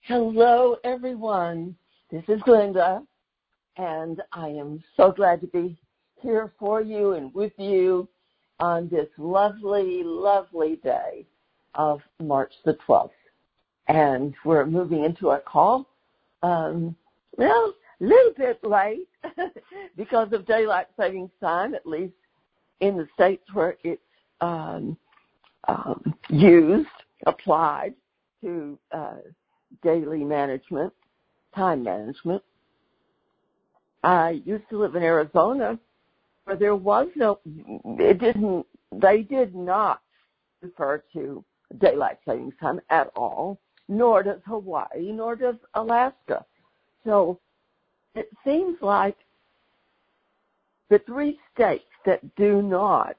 Hello, everyone. This is Glenda, and I am so glad to be here for you and with you on this lovely, lovely day of March the 12th. And we're moving into our call, a little bit late because of daylight savings time, at least in the states where it's applied to daily management, time management. I used to live in Arizona where they did not refer to daylight savings time at all, nor does Hawaii, nor does Alaska. So it seems like the three states that do not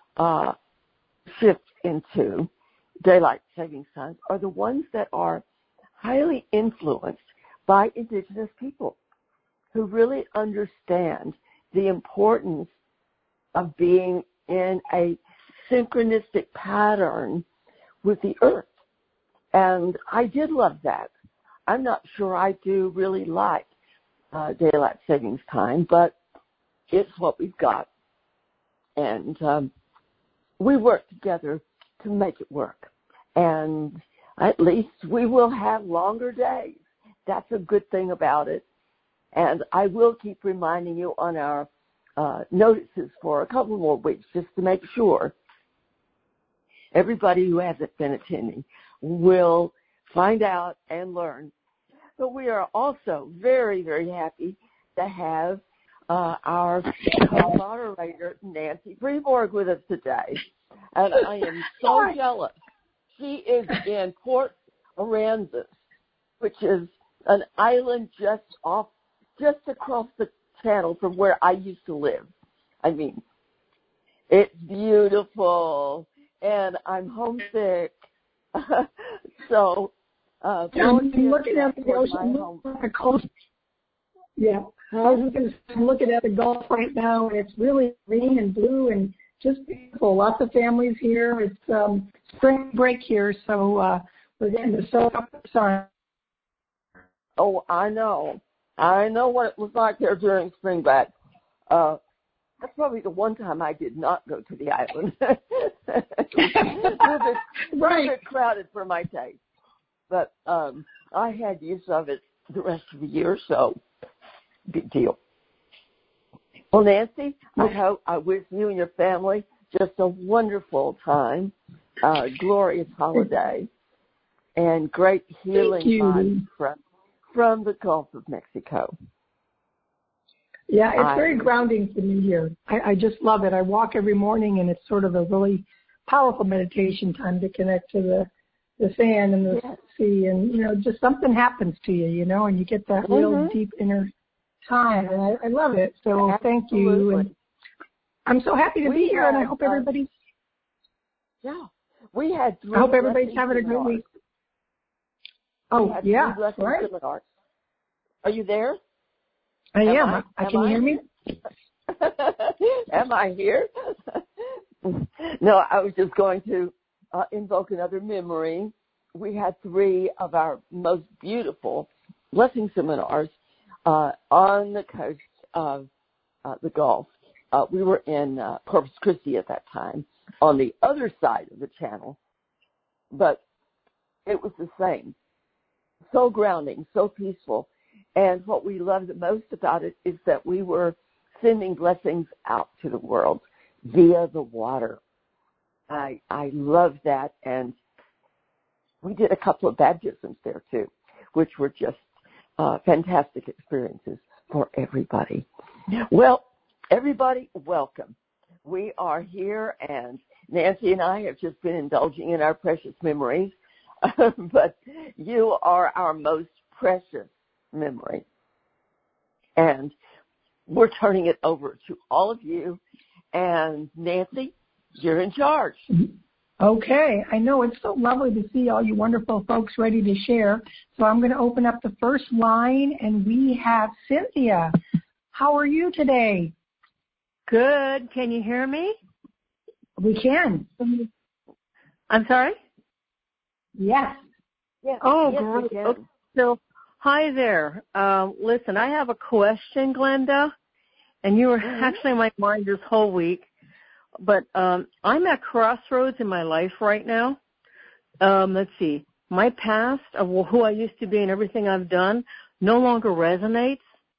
shift into daylight savings time are the ones that are highly influenced by indigenous people who really understand the importance of being in a synchronistic pattern with the earth. And I did love that. I'm not sure I do really like daylight savings time, but it's what we've got. And we work together to make it work. And at least we will have longer days. That's a good thing about it. And I will keep reminding you on our notices for a couple more weeks just to make sure everybody who hasn't been attending will find out and learn. But we are also very, very happy to have our moderator, Nancy Freeborg, with us today. And I am so jealous. She is in Port Aransas, which is an island just across the channel from where I used to live. I mean, it's beautiful, and I'm homesick. So, I'm looking at the ocean, the coast. Yeah, I'm looking at the Gulf right now, and it's really green and blue and just beautiful. Lots of families here. It's spring break here, so we're getting to soak up the sun. Oh, I know. I know what it was like there during spring break. That's probably the one time I did not go to the island. a little bit crowded for my taste. But I had use of it the rest of the year, so big deal. Well, Nancy, I hope I wish you and your family just a wonderful time, glorious holiday, and great healing vibes from the Gulf of Mexico. Yeah, it's very grounding for me here. I just love it. I walk every morning, and it's sort of a really powerful meditation time to connect to the sand and the sea, and, just something happens to you, and you get that real deep inner time, and I love it. So thank you. And I'm so happy to be here, and I hope everybody's... we had three. I hope everybody's having a good week. Oh, yeah. Right. Are you there? I am. Can you hear me? Am I here? No, I was just going to invoke another memory. We had three of our most beautiful blessing seminars on the coast of the Gulf. We were in Corpus Christi at that time, on the other side of the channel, but it was the same. So grounding, so peaceful. And what we loved the most about it is that we were sending blessings out to the world via the water. I love that. And we did a couple of baptisms there, too, which were just fantastic experiences for everybody. Well, everybody, welcome. We are here, and Nancy and I have just been indulging in our precious memories, but you are our most precious memory. And we're turning it over to all of you. And Nancy, you're in charge. Okay. I know it's so lovely to see all you wonderful folks ready to share. So I'm going to open up the first line, and we have Cynthia. How are you today? Good. Can you hear me? We can. I'm sorry? Yes. Oh, great. So, hi there. Listen, I have a question, Glenda, and you were actually in my mind this whole week. But I'm at crossroads in my life right now. Let's see. My past of who I used to be and everything I've done no longer resonates.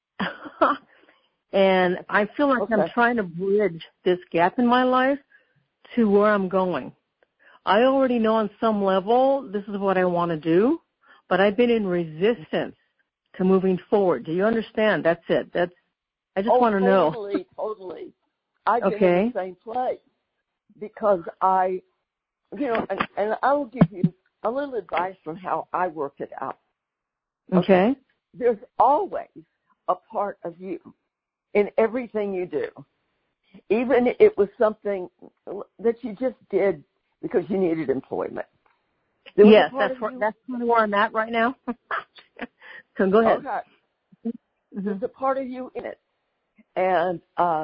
And I feel like I'm trying to bridge this gap in my life to where I'm going. I already know on some level this is what I want to do, but I've been in resistance to moving forward. Do you understand? That's it. I just want to know. Totally. I've been in the same place because and I will give you a little advice from how I work it out. Okay. There's always a part of you in everything you do. Even if it was something that you just did because you needed employment. Yes, that's where I'm at right now. So go ahead. Okay. There's a part of you in it. And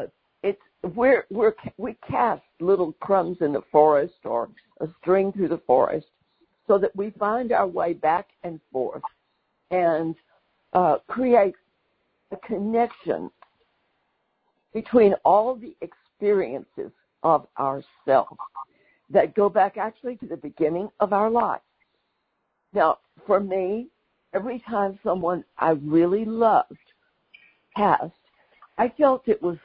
we cast little crumbs in the forest or a string through the forest so that we find our way back and forth and create a connection between all the experiences of ourselves that go back actually to the beginning of our life. Now, for me, every time someone I really loved passed, I felt it was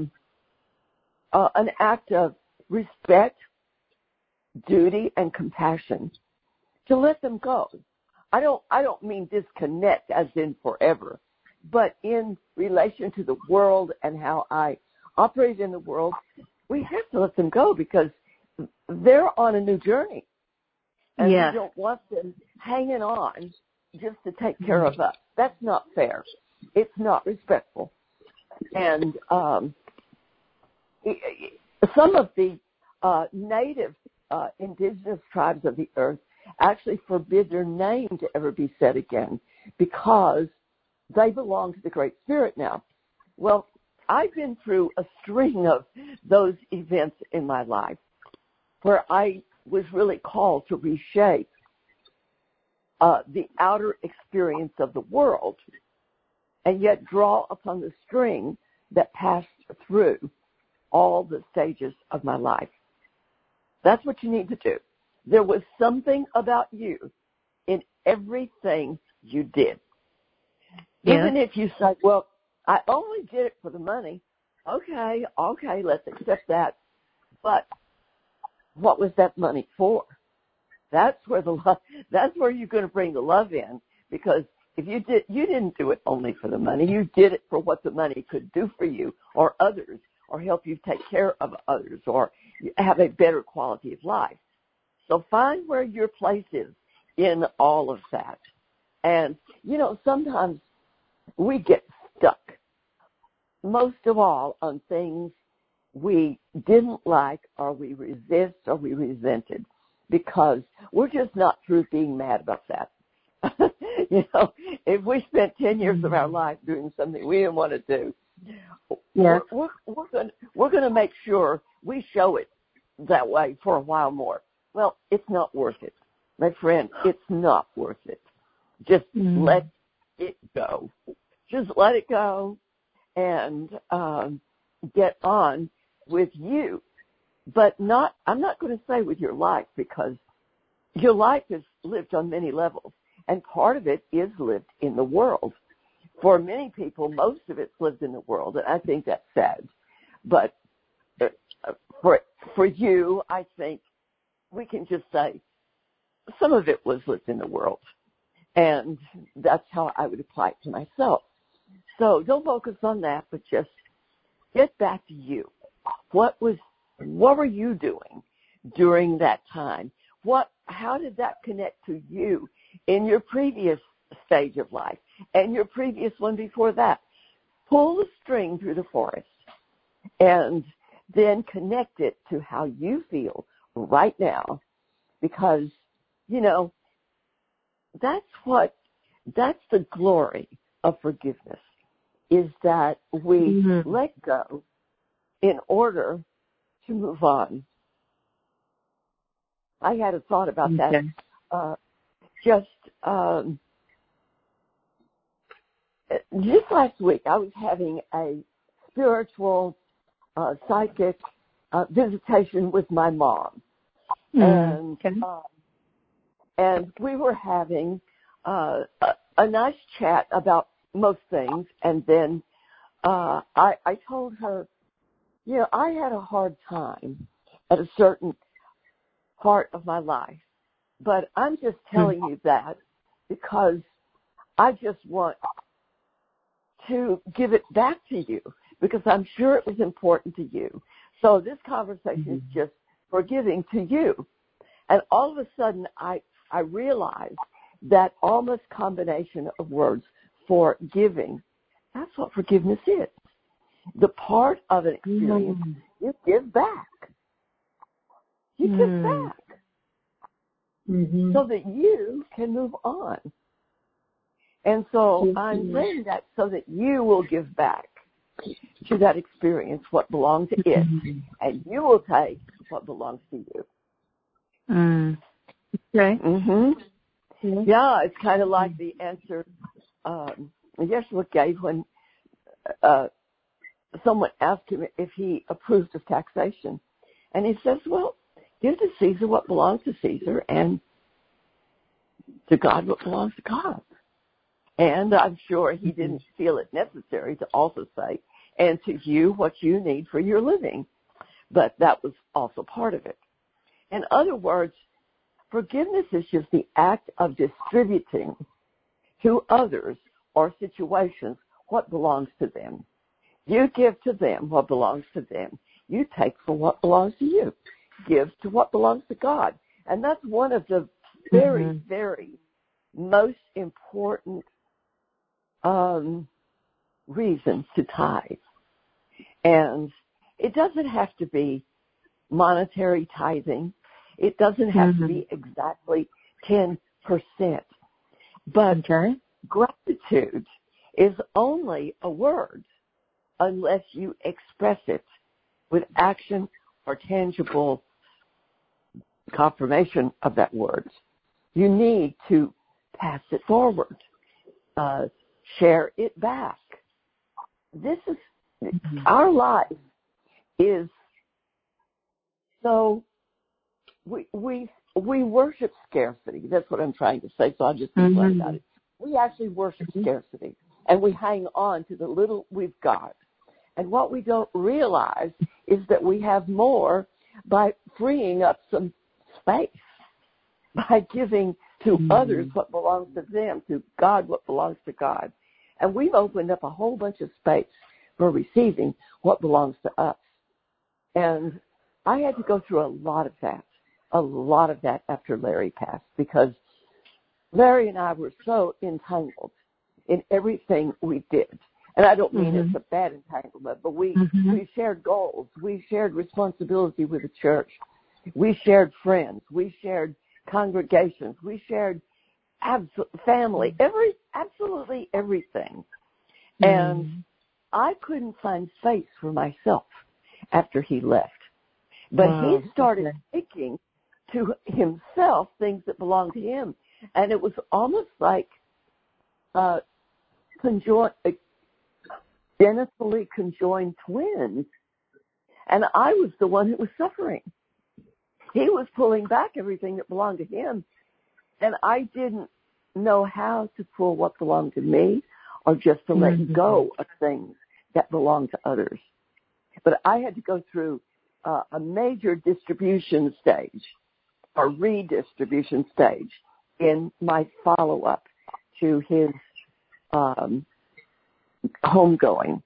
an act of respect, duty, and compassion to let them go. I don't mean disconnect as in forever, but in relation to the world and how I operate in the world, we have to let them go because they're on a new journey. And we don't want them hanging on just to take care of us. That's not fair. It's not respectful. And some of the native indigenous tribes of the earth actually forbid their name to ever be said again because they belong to the Great Spirit now. Well, I've been through a string of those events in my life where I was really called to reshape the outer experience of the world and yet draw upon the string that passed through all the stages of my life. That's what you need to do. There was something about you in everything you did. Yeah. Even if you say, well, I only did it for the money. Okay, let's accept that. But what was that money for? That's where the love, that's where you're going to bring the love in, because if you didn't do it only for the money. You did it for what the money could do for you or others, or help you take care of others, or have a better quality of life. So find where your place is in all of that. And, sometimes we get stuck, most of all, on things we didn't like or we resist or we resented, because we're just not through being mad about that. If we spent 10 years of our life doing something we didn't want to do, we're going to make sure we show it that way for a while more. Well, it's not worth it. My friend, it's not worth it. Just let it go. Just let it go and get on with you. But I'm not going to say with your life, because your life is lived on many levels, and part of it is lived in the world. For many people, most of it's lived in the world, and I think that's sad. But for you, I think we can just say some of it was lived in the world, and that's how I would apply it to myself. So don't focus on that, but just get back to you. What were you doing during that time? How did that connect to you in your previous stage of life and your previous one before that? Pull the string through the forest and then connect it to how you feel right now, because, that's the glory of forgiveness, is that we let go in order to move on. I had a thought about that just just last week I was having a spiritual, psychic visitation with my mom. And we were having a nice chat about most things. And then I told her, I had a hard time at a certain part of my life. But I'm just telling you that because I just want to give it back to you because I'm sure it was important to you. So this conversation is just forgiving to you. And all of a sudden I realized that almost combination of words, forgiving, that's what forgiveness is. The part of an experience you give back. You give back. So that you can move on. And so I'm saying that so that you will give back to that experience what belonged to it, and you will take what belongs to you. Okay. Yeah, it's kind of like the answer Yeshua gave when someone asked him if he approved of taxation. And he says, well, give to Caesar what belongs to Caesar and to God what belongs to God. And I'm sure he didn't feel it necessary to also say, and to you what you need for your living. But that was also part of it. In other words, forgiveness is just the act of distributing to others or situations what belongs to them. You give to them what belongs to them. You take from what belongs to you. Give to what belongs to God. And that's one of the very, very most important reasons to tithe. And it doesn't have to be monetary tithing. It doesn't have to be exactly 10%. But gratitude is only a word unless you express it with action or tangible confirmation of that word. You need to pass it forward, share it back. This is our life is so we worship scarcity. That's what I'm trying to say. So I'll just be blunt about it. We actually worship scarcity, and we hang on to the little we've got. And what we don't realize is that we have more by freeing up some space, by giving to others what belongs to them, to God what belongs to God. And we've opened up a whole bunch of space for receiving what belongs to us. And I had to go through a lot of that after Larry passed, because Larry and I were so entangled in everything we did. And I don't mean it's a bad entanglement, but we shared goals. We shared responsibility with the church. We shared friends. We shared congregations. We shared family, absolutely everything. And I couldn't find space for myself after he left. But he started taking to himself things that belonged to him. And it was almost like identically conjoined twins. And I was the one who was suffering. He was pulling back everything that belonged to him. And I didn't know how to pull what belonged to me or just to let go of things that belonged to others. But I had to go through a major distribution stage or redistribution stage in my follow-up to his homegoing.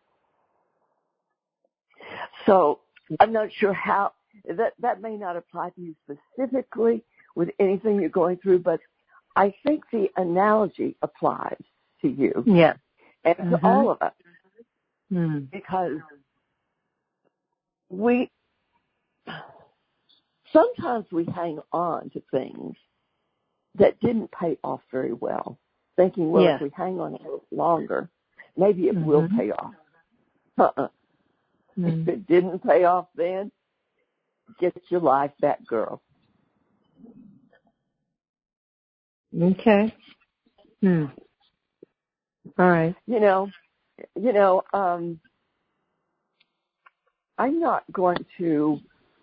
So I'm not sure how that may not apply to you specifically with anything you're going through, but I think the analogy applies to you and to all of us, because sometimes we hang on to things that didn't pay off very well, thinking, well, if we hang on a little longer, maybe it will pay off. If it didn't pay off then, get your life back, girl. Okay. All right. I'm not going to,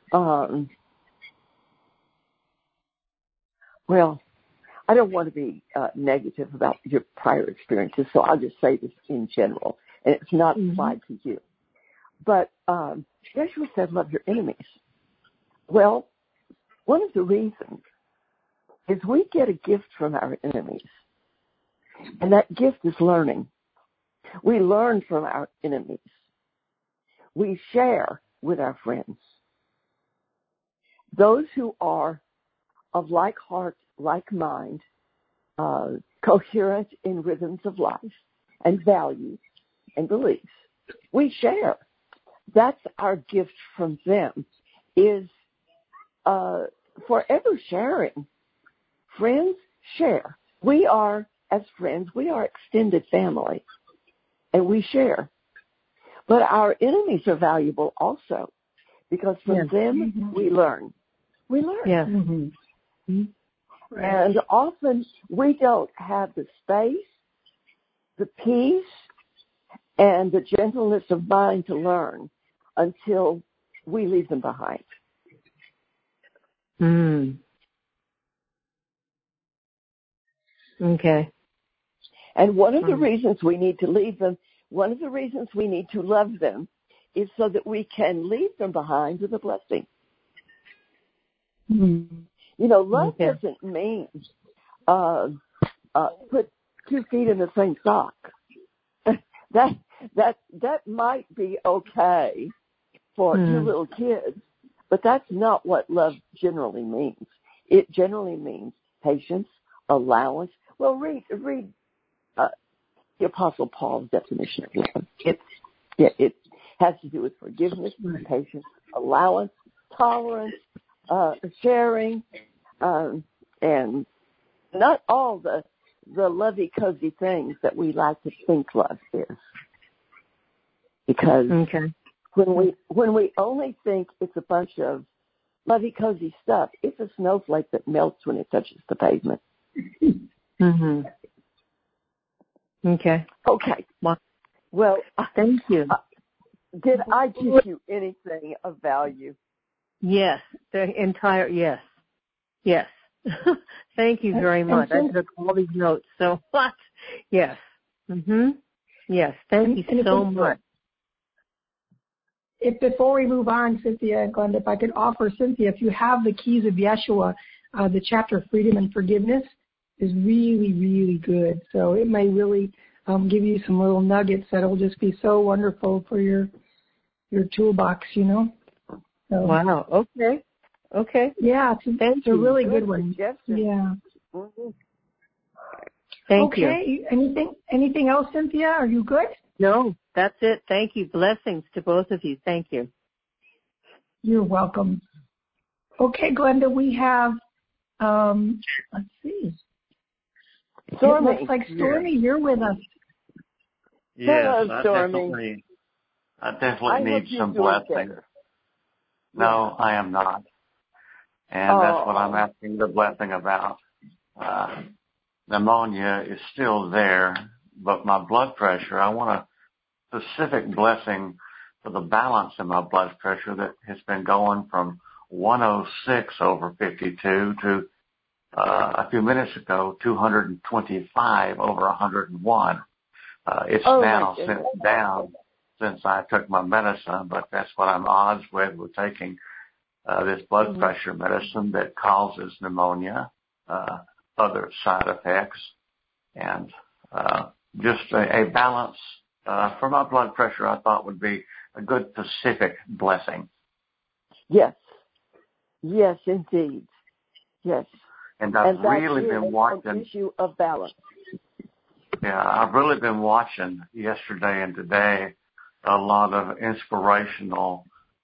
I don't want to be negative about your prior experiences, so I'll just say this in general, and it's not applied to you. But Yeshua said, love your enemies. Well, one of the reasons is we get a gift from our enemies, and that gift is learning. We learn from our enemies. We share with our friends. Those who are of like heart, like mind, coherent in rhythms of life and values and beliefs, we share. That's our gift from them, is forever sharing. Friends share. We are, as friends, we are extended family, and we share. But our enemies are valuable also, because from them we learn. We learn. Yeah. Right. And often we don't have the space, the peace, and the gentleness of mind to learn until we leave them behind. Okay. And one of the reasons we need to leave them, one of the reasons we need to love them, is so that we can leave them behind with a blessing. Love doesn't mean put 2 feet in the same sock. That might be okay for 2 little kids, but that's not what love generally means. It generally means patience, allowance. Well, read the Apostle Paul's definition of love. It has to do with forgiveness, patience, allowance, tolerance, sharing, and not all the lovey-cozy things that we like to think love is. Because when we only think it's a bunch of lovey-cozy stuff, it's a snowflake that melts when it touches the pavement. Okay. Okay. Well, thank you. Did I give you anything of value? Yes. Yes. Yes. Thank you very much. I took all these notes. So much. Yes. Yes. Thank you so much. If before we move on, Cynthia and Glenda, if I could offer Cynthia, if you have the Keys of Yeshua, the chapter Freedom and Forgiveness is really, really good. So it may really give you some little nuggets that will just be so wonderful for your toolbox, So, wow. Okay. Yeah, it's a really good one. Yeah. Thank you. Okay. Anything else, Cynthia? Are you good? No, that's it. Thank you. Blessings to both of you. Thank you. You're welcome. Okay, Glenda, we have, let's see. Stormy. It looks like Stormy, you're with us. Yes, hello, Stormy. I definitely need some blessing. No, I am not. And that's what I'm asking the blessing about. Pneumonia is still there, but my blood pressure, I want a specific blessing for the balance in my blood pressure that has been going from 106 over 52 to a few minutes ago, 225 over 101. It's now down since I took my medicine, but that's what I'm odds with taking this blood pressure medicine that causes pneumonia, other side effects, and just a balance for my blood pressure I thought would be a good Pacific blessing. Yes. Yes, indeed. Yes. And I've really been watching. An issue of balance. Yeah, I've really been watching yesterday and today a lot of inspirational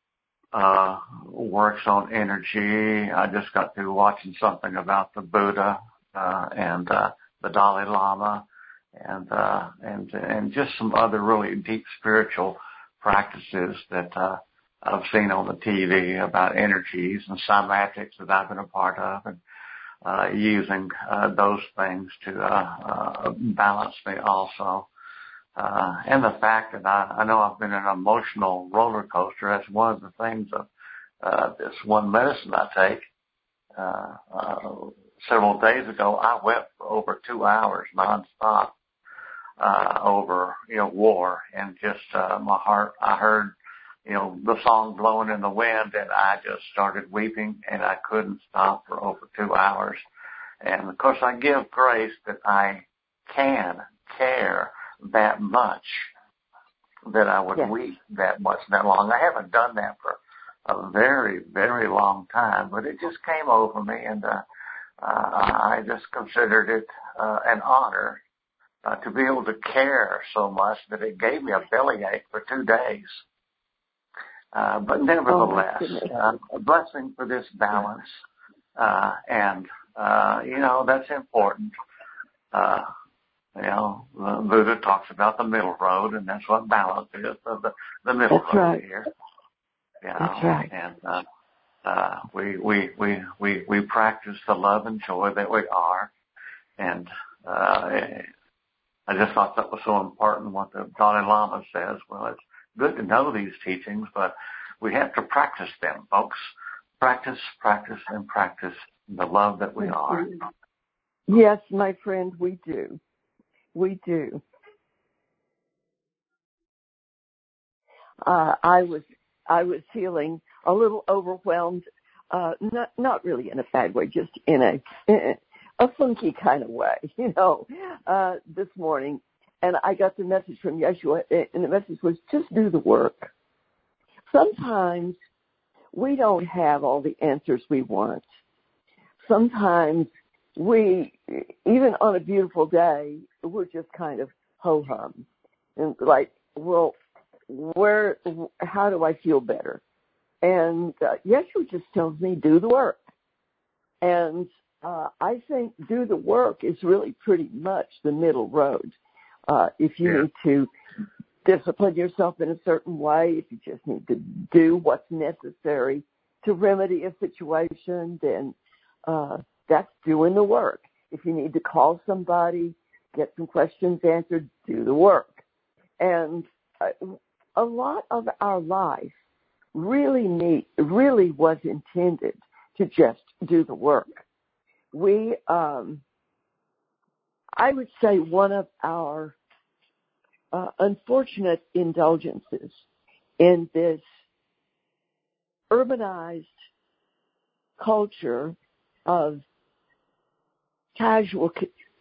works on energy. I just got through watching something about the Buddha and the Dalai Lama and just some other really deep spiritual practices that I've seen on the TV about energies and cymatics that I've been a part of, and using those things to balance me also. And the fact that I know I've been in an emotional roller coaster. That's one of the things of this one medicine I take. Several days ago, I wept for over 2 hours nonstop over war, and just my heart. I heard the song blowing in the wind, and I just started weeping, and I couldn't stop for over 2 hours. And of course, I give grace that I can care that much, that I would weep that much, that long. I haven't done that for a very, very long time, but it just came over me, and I just considered it an honor to be able to care so much that it gave me a bellyache for 2 days. But nevertheless, a blessing for this balance, and that's important. Buddha talks about the middle road, and that's what balance is, the middle road here. That's right. And we practice the love and joy that we are, and I just thought that was so important what the Dalai Lama says. Well, it's good to know these teachings, but we have to practice them, folks. Practice, practice, and practice the love that we are. Yes, my friend, we do. We do. I was feeling a little overwhelmed, not really in a bad way, just in a funky kind of way, this morning. And I got the message from Yeshua, and the message was just do the work. Sometimes we don't have all the answers we want. Sometimes we, even on a beautiful day, we're just kind of ho-hum. And like, well, how do I feel better? And Yeshua just tells me, do the work. And I think do the work is really pretty much the middle road. If you need to discipline yourself in a certain way, if you just need to do what's necessary to remedy a situation, then that's doing the work. If you need to call somebody, get some questions answered, do the work. And a lot of our life really was intended to just do the work. I would say one of our unfortunate indulgences in this urbanized culture of casual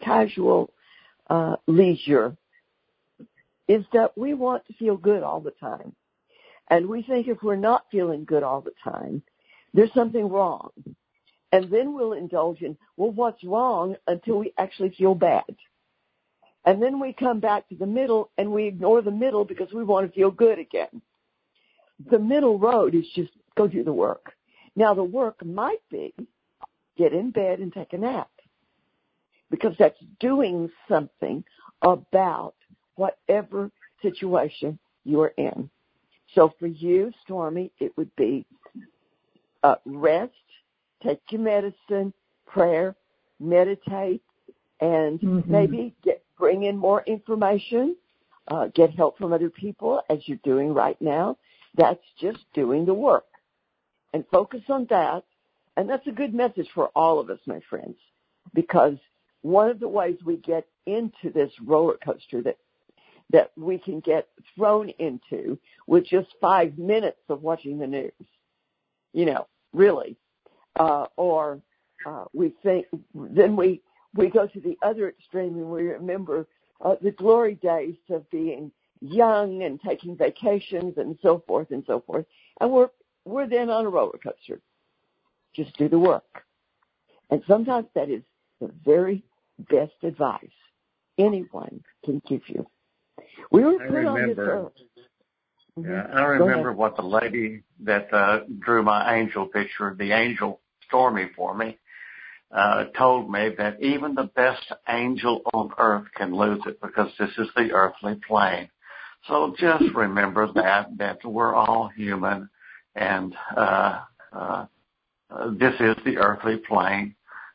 leisure is that we want to feel good all the time. And we think if we're not feeling good all the time, there's something wrong. And then we'll indulge in, well, what's wrong, until we actually feel bad. And then we come back to the middle and we ignore the middle because we want to feel good again. The middle road is just go do the work. Now the work might be get in bed and take a nap, because that's doing something about whatever situation you're in. So for you, Stormy, it would be rest, take your medicine, prayer, meditate, and maybe bring in more information, get help from other people as you're doing right now. That's just doing the work. And focus on that. And that's a good message for all of us, my friends, because one of the ways we get into this roller coaster that we can get thrown into with just 5 minutes of watching the news, really. Or we think, then we go to the other extreme and we remember the glory days of being young and taking vacations and so forth and so forth. And we're then on a roller coaster. Just do the work. And sometimes that is the very best advice anyone can give you. We were put on this earth. Yeah, I remember what the lady that drew my angel picture, the angel Stormy for me, told me that even the best angel on earth can lose it because this is the earthly plane. So just remember that we're all human, and this is the earthly plane,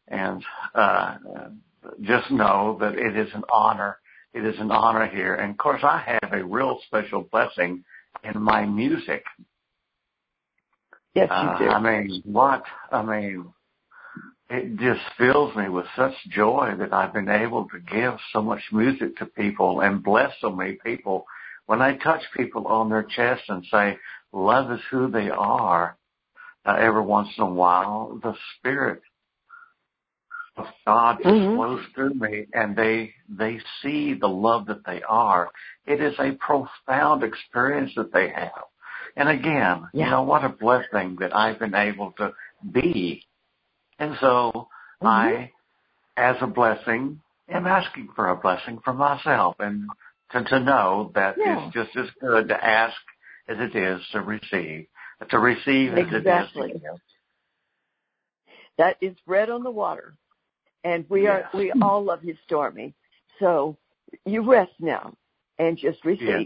And just know that it is an honor. It is an honor here. And, of course, I have a real special blessing in my music. Yes, you do. It just fills me with such joy that I've been able to give so much music to people and bless so many people. When I touch people on their chest and say, love is who they are, every once in a while, the Spirit of God just flows through me, and they see the love that they are. It is a profound experience that they have. And again, what a blessing that I've been able to be. And so I, as a blessing, am asking for a blessing for myself, and to know that it's just as good to ask as it is to receive. To receive as it is to give. That is bread on the water. And we all love you, Stormy. So you rest now and just receive. Yes.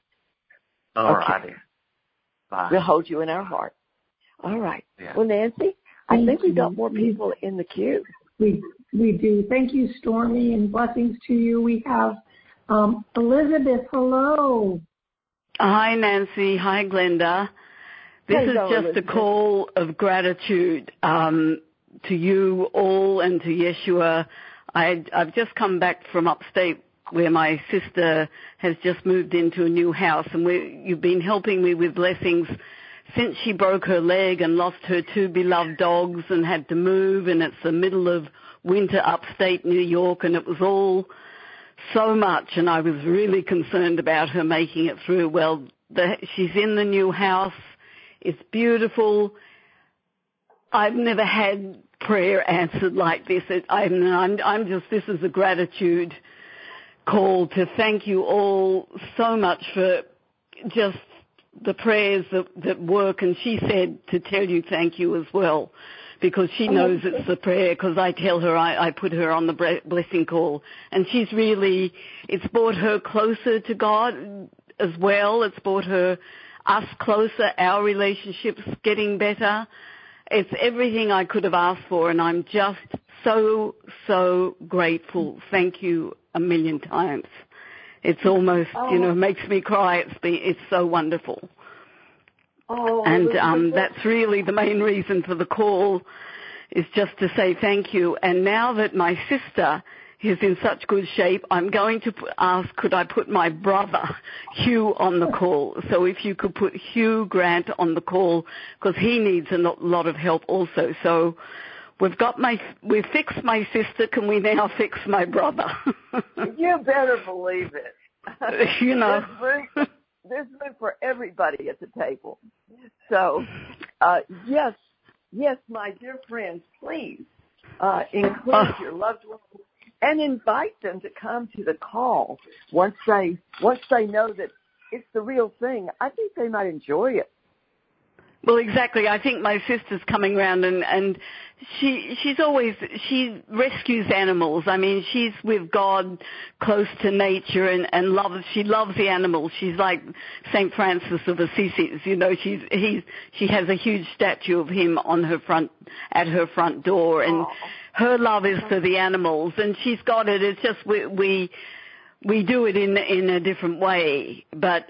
All righty. Bye. We'll hold you in our heart. All right. Yeah. Well, Nancy, I think we've got more people in the queue. We do. Thank you, Stormy, and blessings to you. We have Elizabeth. Hello. Hi, Nancy. Hi, Glenda. This is just Elizabeth. A call of gratitude to you all and to Yeshua. I've just come back from upstate where my sister has just moved into a new house, and you've been helping me with blessings since she broke her leg and lost her 2 beloved dogs and had to move, and it's the middle of winter upstate New York, and it was all so much, and I was really concerned about her making it through. Well, she's in the new house. It's beautiful. I've never had prayer answered like this. This is a gratitude call to thank you all so much for just the prayers that work. And she said to tell you thank you as well, because she knows it's the prayer, because I tell her I put her on the blessing call. And she's really, it's brought her closer to God as well. It's brought us closer, our relationships getting better. It's everything I could have asked for, and I'm just so, so grateful. Thank you a million times. It's almost, makes me cry. It's so wonderful. And that's really the main reason for the call, is just to say thank you. And now that my sister is in such good shape, I'm going to ask, could I put my brother, Hugh, on the call? So if you could put Hugh Grant on the call, because he needs a lot of help also. So we've fixed my sister. Can we now fix my brother? You better believe it. There's room for everybody at the table. So, yes, my dear friends, please include your loved ones and invite them to come to the call once they know that it's the real thing. I think they might enjoy it. Well, exactly. I think my sister's coming around, and she rescues animals. I mean, she's with God, close to nature, and she loves the animals. She's like St. Francis of Assisi. She has a huge statue of him at her front door, and her love is for the animals, and she's got it. It's just we do it in a different way. But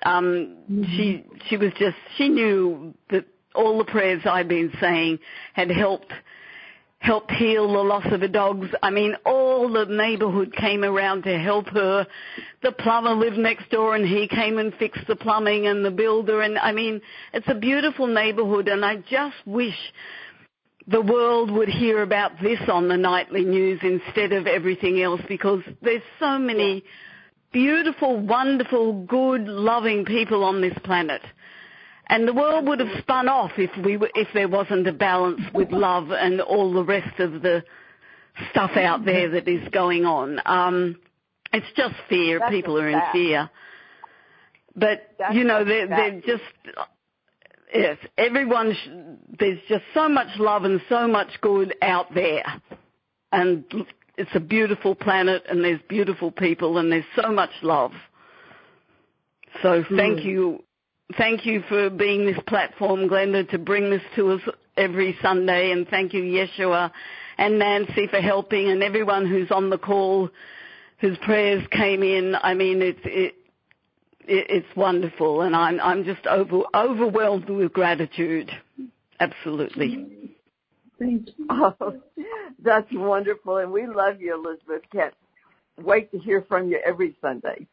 she knew that all the prayers I've been saying had helped heal the loss of the dogs. I mean, all the neighborhood came around to help her. The plumber lived next door, and he came and fixed the plumbing, and the builder. And, I mean, it's a beautiful neighborhood, and I just wish the world would hear about this on the nightly news instead of everything else, because there's so many beautiful, wonderful, good, loving people on this planet. And the world would have spun off if there wasn't a balance with love and all the rest of the stuff out there that is going on. It's just fear. People are in fear. But, they're just, yes, there's just so much love and so much good out there. And it's a beautiful planet, and there's beautiful people, and there's so much love. So thank you. Thank you for being this platform, Glenda, to bring this to us every Sunday, and thank you, Yeshua, and Nancy for helping, and everyone who's on the call whose prayers came in. I mean, it's wonderful, and I'm just overwhelmed with gratitude. Absolutely. Thank you. Oh, that's wonderful, and we love you, Elizabeth. Can't wait to hear from you every Sunday.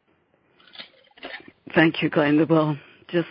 Thank you, Glenda. It's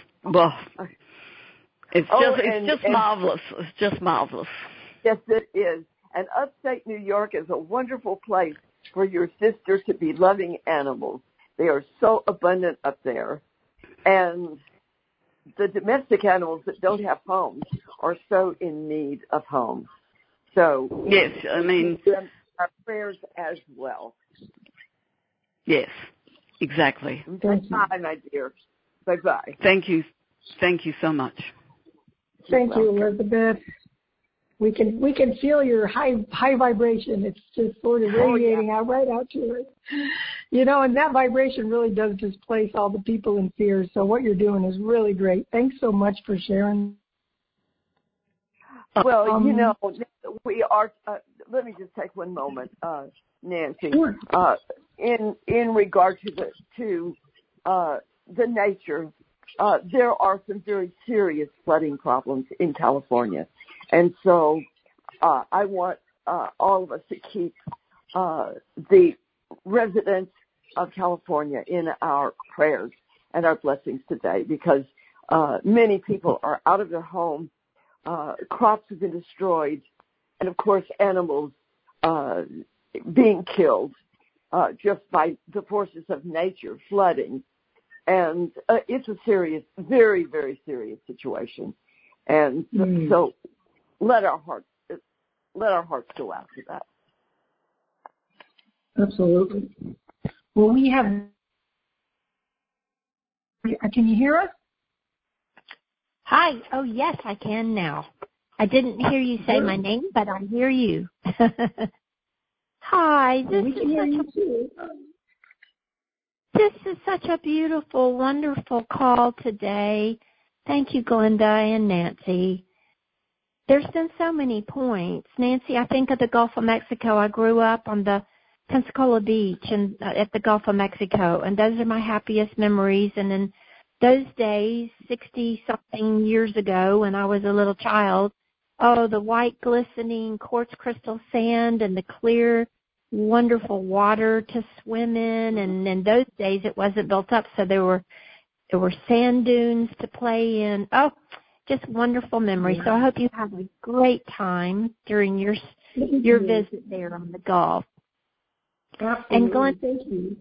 just marvelous. It's just marvelous. Yes, it is. And upstate New York is a wonderful place for your sisters to be loving animals. They are so abundant up there. And the domestic animals that don't have homes are so in need of homes. So, yes, I mean, our prayers as well. Yes, exactly. Bye, my dear. Bye-bye. Thank you. Thank you so much. Thank you, Elizabeth. We can feel your high vibration. It's just sort of radiating out right out to us. You know, and that vibration really does displace all the people in fear. So what you're doing is really great. Thanks so much for sharing. Well, we are. Let me just take one moment, Nancy. Sure. In regard to the nature, there are some very serious flooding problems in California, and so I want all of us to keep the residents of California in our prayers and our blessings today, because many people are out of their home. Crops have been destroyed, and of course animals being killed just by the forces of nature, flooding. And it's a serious, very, very serious situation. And so let our hearts go out to that. Absolutely. Well, we have. Can you hear us? Hi. Oh, yes, I can now. I didn't hear you say my name, but I hear you. Hi. This is such a beautiful, wonderful call today. Thank you, Glenda and Nancy. There's been so many points. Nancy, I think of the Gulf of Mexico. I grew up on the Pensacola Beach and at the Gulf of Mexico, and those are my happiest memories. And in those days, 60-something years ago, when I was a little child, the white glistening quartz crystal sand and the clear, wonderful water to swim in. And in those days, it wasn't built up, so there were sand dunes to play in. Oh, just wonderful memories. So I hope you have a great time during your visit there on the Gulf. Absolutely. And Glenda, thank you.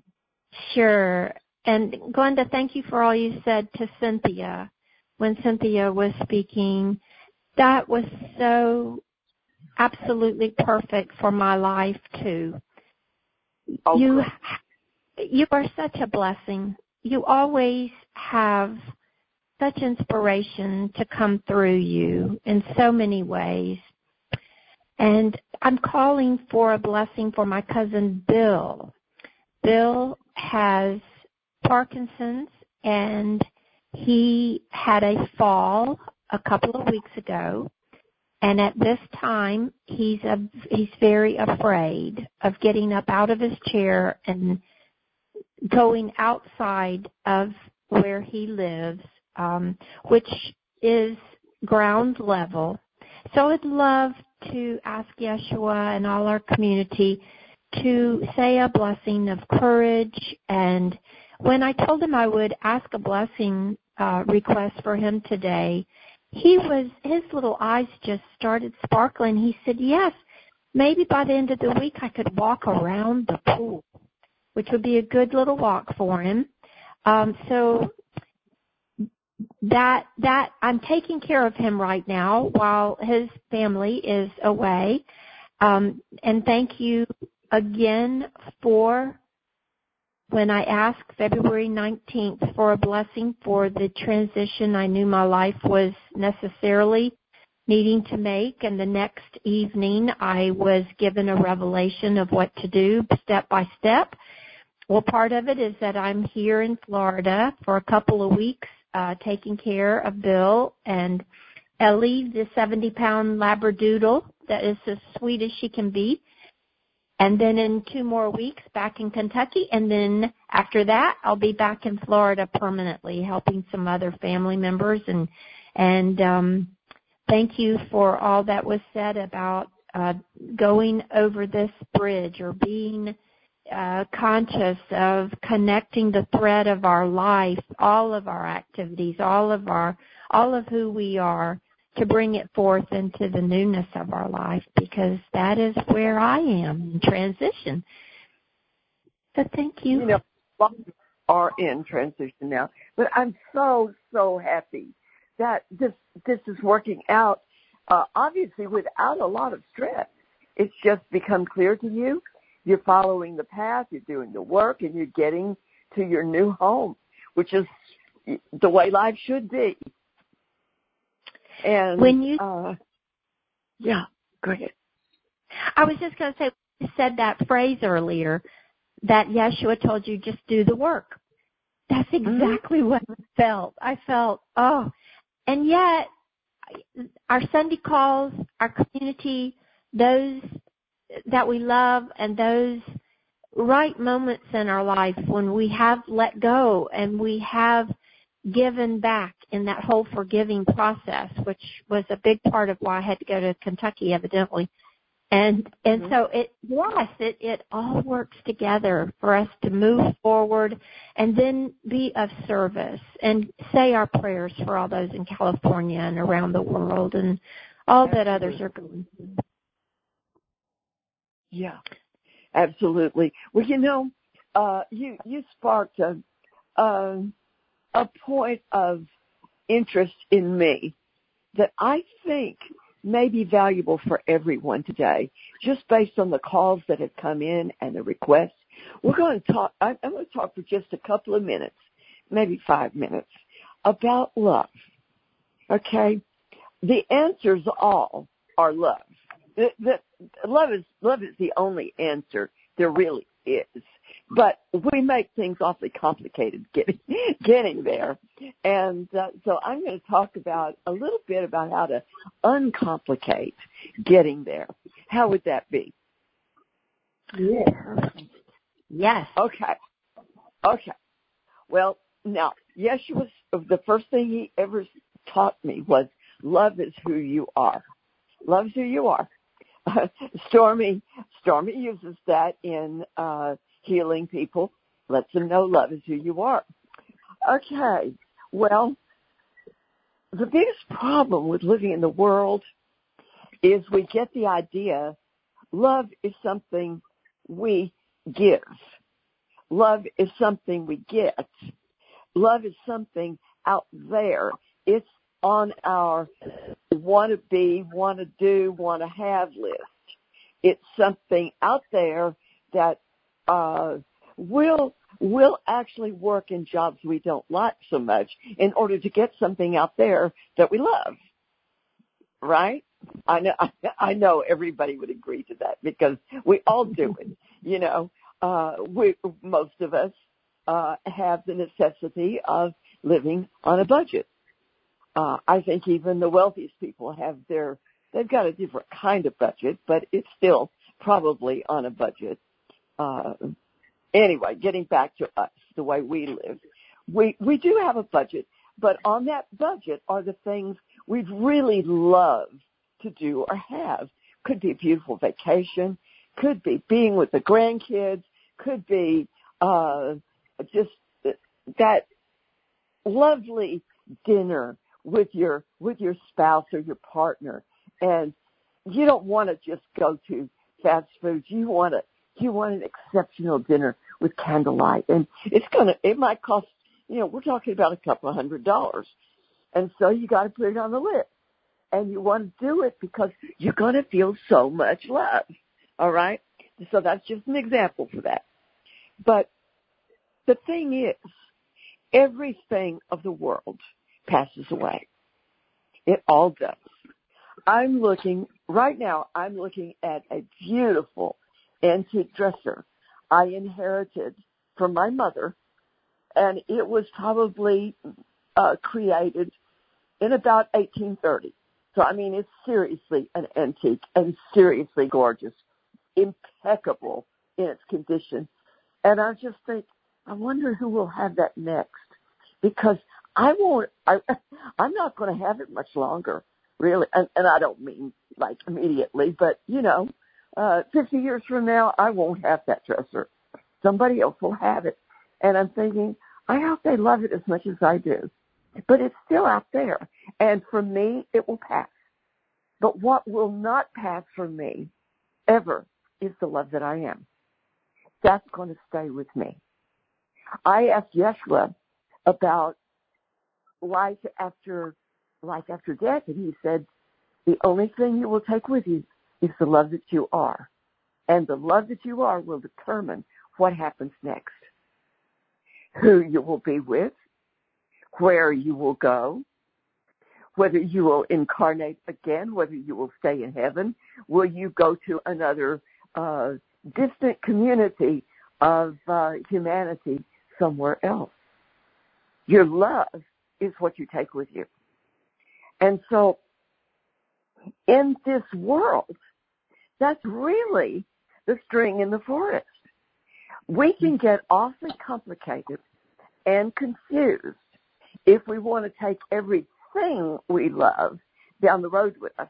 Sure. And Glenda, thank you for all you said to Cynthia when Cynthia was speaking. That was so absolutely perfect for my life too. Okay. You are such a blessing. You always have such inspiration to come through you in so many ways. And I'm calling for a blessing for my cousin Bill. Bill has Parkinson's, and he had a fall a couple of weeks ago. And at this time, he's very afraid of getting up out of his chair and going outside of where he lives, which is ground level. So I'd love to ask Yeshua and all our community to say a blessing of courage. And when I told him I would ask a blessing request for him today, his little eyes just started sparkling. He said, yes, maybe by the end of the week I could walk around the pool, which would be a good little walk for him. So that I'm taking care of him right now while his family is away. And thank you again for when I asked February 19th for a blessing for the transition I knew my life was necessarily needing to make. And the next evening I was given a revelation of what to do step by step. Well, part of it is that I'm here in Florida for a couple of weeks taking care of Bill and Ellie, the 70-pound Labradoodle that is as sweet as she can be. And then in 2 more weeks back in Kentucky. And then after that, I'll be back in Florida permanently helping some other family members. And thank you for all that was said about going over this bridge or being conscious of connecting the thread of our life, all of our activities, all of who we are, to bring it forth into the newness of our life, because that is where I am in transition. So thank you. You know, a lot of people are in transition now, but I'm so happy that this is working out, obviously without a lot of stress. It's just become clear to you. You're following the path, you're doing the work, and you're getting to your new home, which is the way life should be. And when you, yeah, go ahead. I was just going to say, you said that phrase earlier that Yeshua told you just do the work. That's exactly what I felt. I felt, and yet our Sunday calls, our community, those that we love, and those right moments in our life when we have let go and we have given back in that whole forgiving process, which was a big part of why I had to go to Kentucky, evidently. And so it all works together for us to move forward and then be of service and say our prayers for all those in California and around the world and all that others are going through. Yeah, absolutely. Well, you know, you sparked a point of interest in me that I think may be valuable for everyone today, just based on the calls that have come in and the requests. We're going to talk, I'm going to talk for just a couple of minutes, maybe 5 minutes, about love. Okay? The answers all are love. Love is the only answer there really is. But we make things awfully complicated getting there. And so I'm going to talk about a little bit about how to uncomplicate getting there. How would that be? Yeah. Yes. Okay. Well, now, Yeshua, the first thing he ever taught me was love is who you are. Love is who you are. Stormy uses that in healing people, lets them know love is who you are. Okay, well, the biggest problem with living in the world is we get the idea love is something we give. Love is something we get. Love is something out there. It's on our want to be, want to do, want to have list. It's something out there that will actually work in jobs we don't like so much in order to get something out there that we love. Right? I know everybody would agree to that because we all do it. You know, most of us have the necessity of living on a budget. I think even the wealthiest people they've got a different kind of budget, but it's still probably on a budget. Anyway, getting back to us, the way we live, we do have a budget, but on that budget are the things we'd really love to do or have. Could be a beautiful vacation, could be being with the grandkids, could be just that lovely dinner with your spouse or your partner, and you don't want to just go to fast food. You want an exceptional dinner with candlelight, and it might cost, we're talking about a couple of $100, and so you got to put it on the list, and you want to do it because you're going to feel so much love. All right, so that's just an example for that. But the thing is, everything of the world passes away. It all does. Right now I'm looking at a beautiful antique dresser I inherited from my mother, and it was probably created in about 1830. So, I mean, it's seriously an antique and seriously gorgeous, impeccable in its condition. And I just think, I wonder who will have that next, because I'm not going to have it much longer, really. And I don't mean like immediately, but 50 years from now, I won't have that dresser. Somebody else will have it. And I'm thinking, I hope they love it as much as I do. But it's still out there. And for me, it will pass. But what will not pass for me ever is the love that I am. That's going to stay with me. I asked Yeshua about life after death, and he said, the only thing you will take with you is the love that you are. And the love that you are will determine what happens next. Who you will be with, where you will go, whether you will incarnate again, whether you will stay in heaven, will you go to another distant community of humanity somewhere else. Your love is what you take with you. And so in this world, that's really the string in the forest. We can get awfully complicated and confused if we want to take everything we love down the road with us.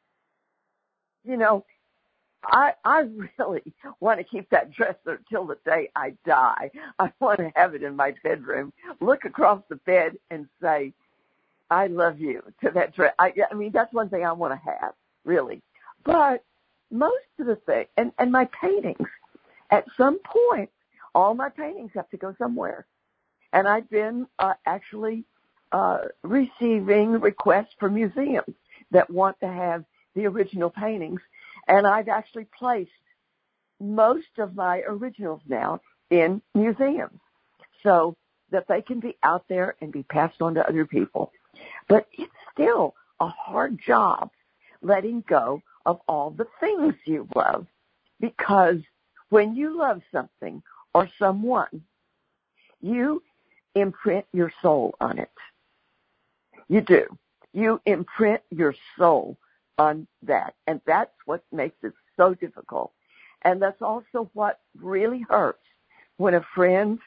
I really want to keep that dresser till the day I die. I want to have it in my bedroom, look across the bed and say, I love you to that dress. I mean, that's one thing I want to have, really. But most of the things, and my paintings, at some point, all my paintings have to go somewhere. And I've been actually receiving requests from museums that want to have the original paintings. And I've actually placed most of my originals now in museums so that they can be out there and be passed on to other people. But it's still a hard job letting go of all the things you love, because when you love something or someone, you imprint your soul on it. You do. You imprint your soul on that. And that's what makes it so difficult. And that's also what really hurts when a friend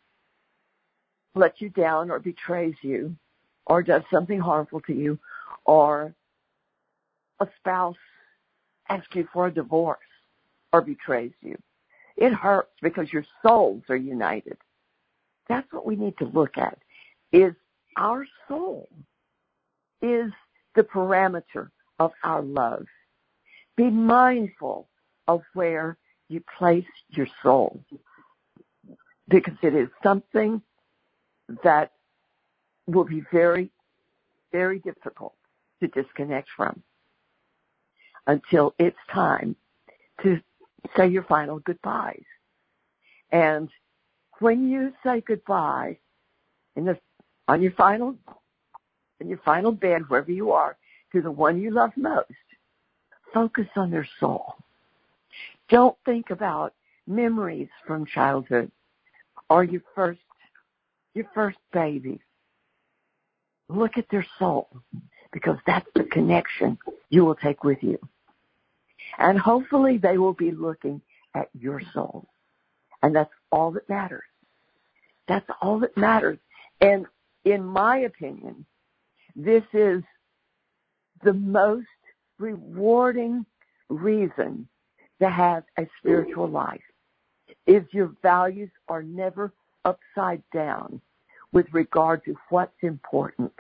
lets you down or betrays you or does something harmful to you, or a spouse asks you for a divorce or betrays you. It hurts because your souls are united. That's what we need to look at, is our soul is the parameter of our love. Be mindful of where you place your soul, because it is something that will be very, very difficult to disconnect from until it's time to say your final goodbyes. And when you say goodbye in your final bed, wherever you are, to the one you love most, focus on their soul. Don't think about memories from childhood or your first baby. Look at their soul, because that's the connection you will take with you. And hopefully they will be looking at your soul. And that's all that matters. That's all that matters. And in my opinion, this is the most rewarding reason to have a spiritual life, is your values are never upside down with regard to what's important.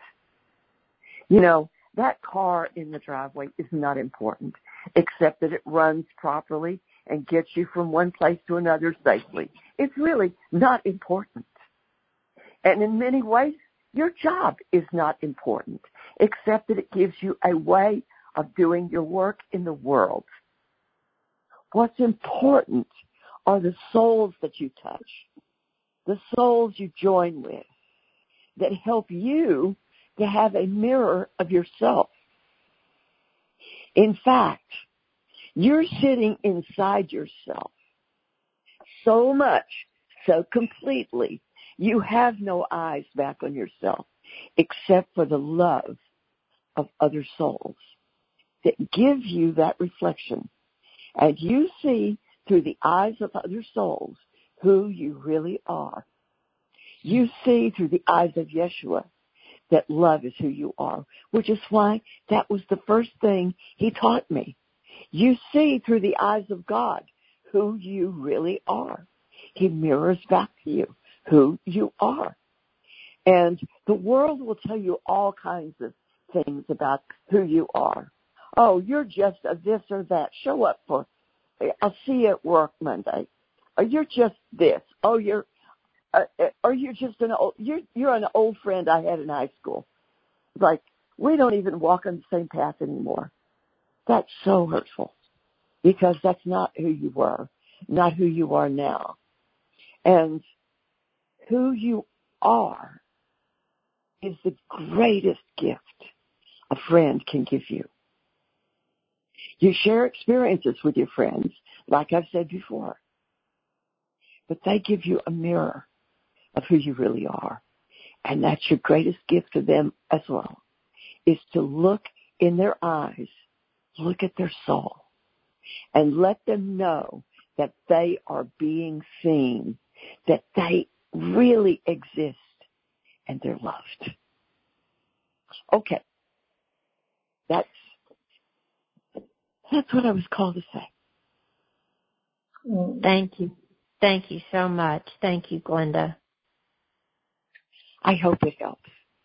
That car in the driveway is not important, except that it runs properly and gets you from one place to another safely. It's really not important. And in many ways, your job is not important, except that it gives you a way of doing your work in the world. What's important are the souls that you touch, the souls you join with, that help you to have a mirror of yourself. In fact, you're sitting inside yourself so much, so completely, you have no eyes back on yourself except for the love of other souls. that give you that reflection. And you see through the eyes of other souls who you really are. You see through the eyes of Yeshua that love is who you are, which is why that was the first thing he taught me. You see through the eyes of God who you really are. He mirrors back to you who you are. And the world will tell you all kinds of things about who you are. Oh, you're just a this or that. Show up for, I'll see you at work Monday. Or you're just this. Oh, you're just you're an old friend I had in high school. Like, we don't even walk on the same path anymore. That's so hurtful because that's not who you were, not who you are now. And who you are is the greatest gift a friend can give you. You share experiences with your friends, like I've said before, but they give you a mirror of who you really are. And that's your greatest gift to them as well, is to look in their eyes, look at their soul, and let them know that they are being seen, that they really exist, and they're loved. Okay. That's what I was called to say. Thank you. Thank you so much. Thank you, Glenda. I hope it helps.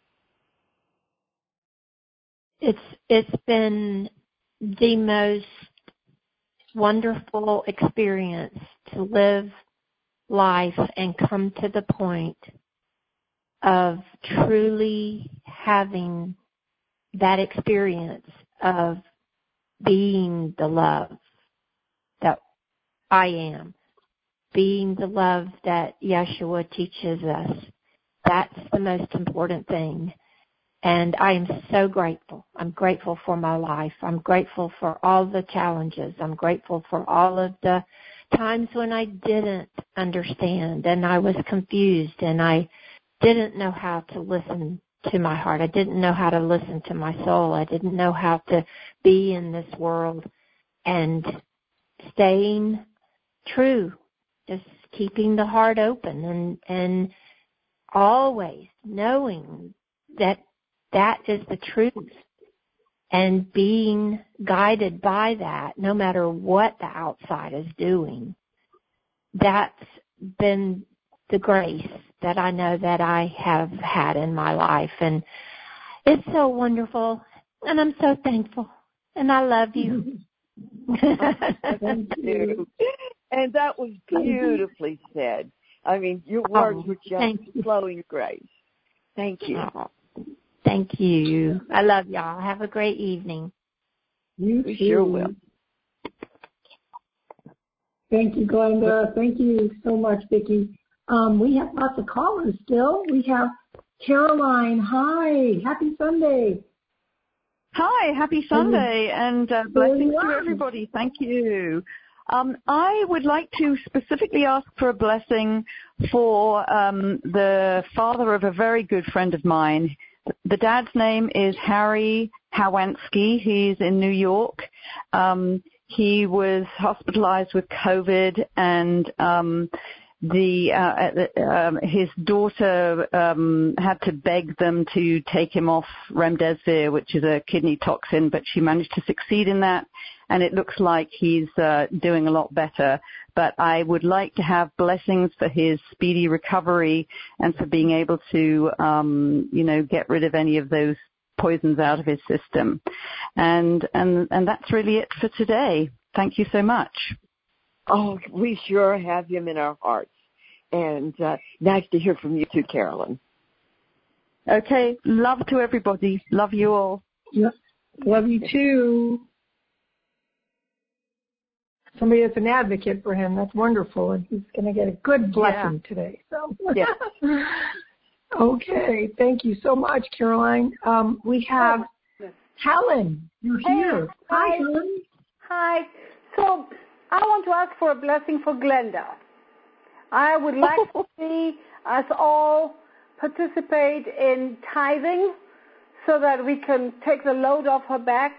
It's been the most wonderful experience to live life and come to the point of truly having that experience of being the love that I am, being the love that Yeshua teaches us. That's the most important thing. And I am so grateful. I'm grateful for my life. I'm grateful for all the challenges. I'm grateful for all of the times when I didn't understand and I was confused and I didn't know how to listen to my heart. I didn't know how to listen to my soul. I didn't know how to be in this world and staying true, just keeping the heart open and always knowing that that is the truth and being guided by that no matter what the outside is doing. That's been the grace that I know that I have had in my life. And it's so wonderful. And I'm so thankful. And I love you. Thank you. And that was beautifully said. I mean, your words were just flowing grace. Thank you. Thank you. I love y'all. Have a great evening. We sure will. Thank you, Glenda. Thank you so much, Vicki. We have lots of callers still. We have Caroline. Hi. Happy Sunday. Hi. Happy Sunday. And blessings to everybody. Thank you. I would like to specifically ask for a blessing for the father of a very good friend of mine. The dad's name is Harry Hawansky. He's in New York. He was hospitalized with COVID, and his daughter had to beg them to take him off remdesivir, which is a kidney toxin, but she managed to succeed in that, and it looks like he's doing a lot better. But I would like to have blessings for his speedy recovery and for being able to, get rid of any of those poisons out of his system. And that's really it for today. Thank you so much. Oh, we sure have him in our hearts. And nice to hear from you too, Carolyn. Okay. Love to everybody. Love you all. Yep. Love you too. Somebody that's an advocate for him. That's wonderful. And he's going to get a good blessing today. So. Yeah. Okay. Thank you so much, Caroline. We have Helen. You're here. Hi, Helen. Hi. So I want to ask for a blessing for Glenda. I would like to see us all participate in tithing so that we can take the load off her back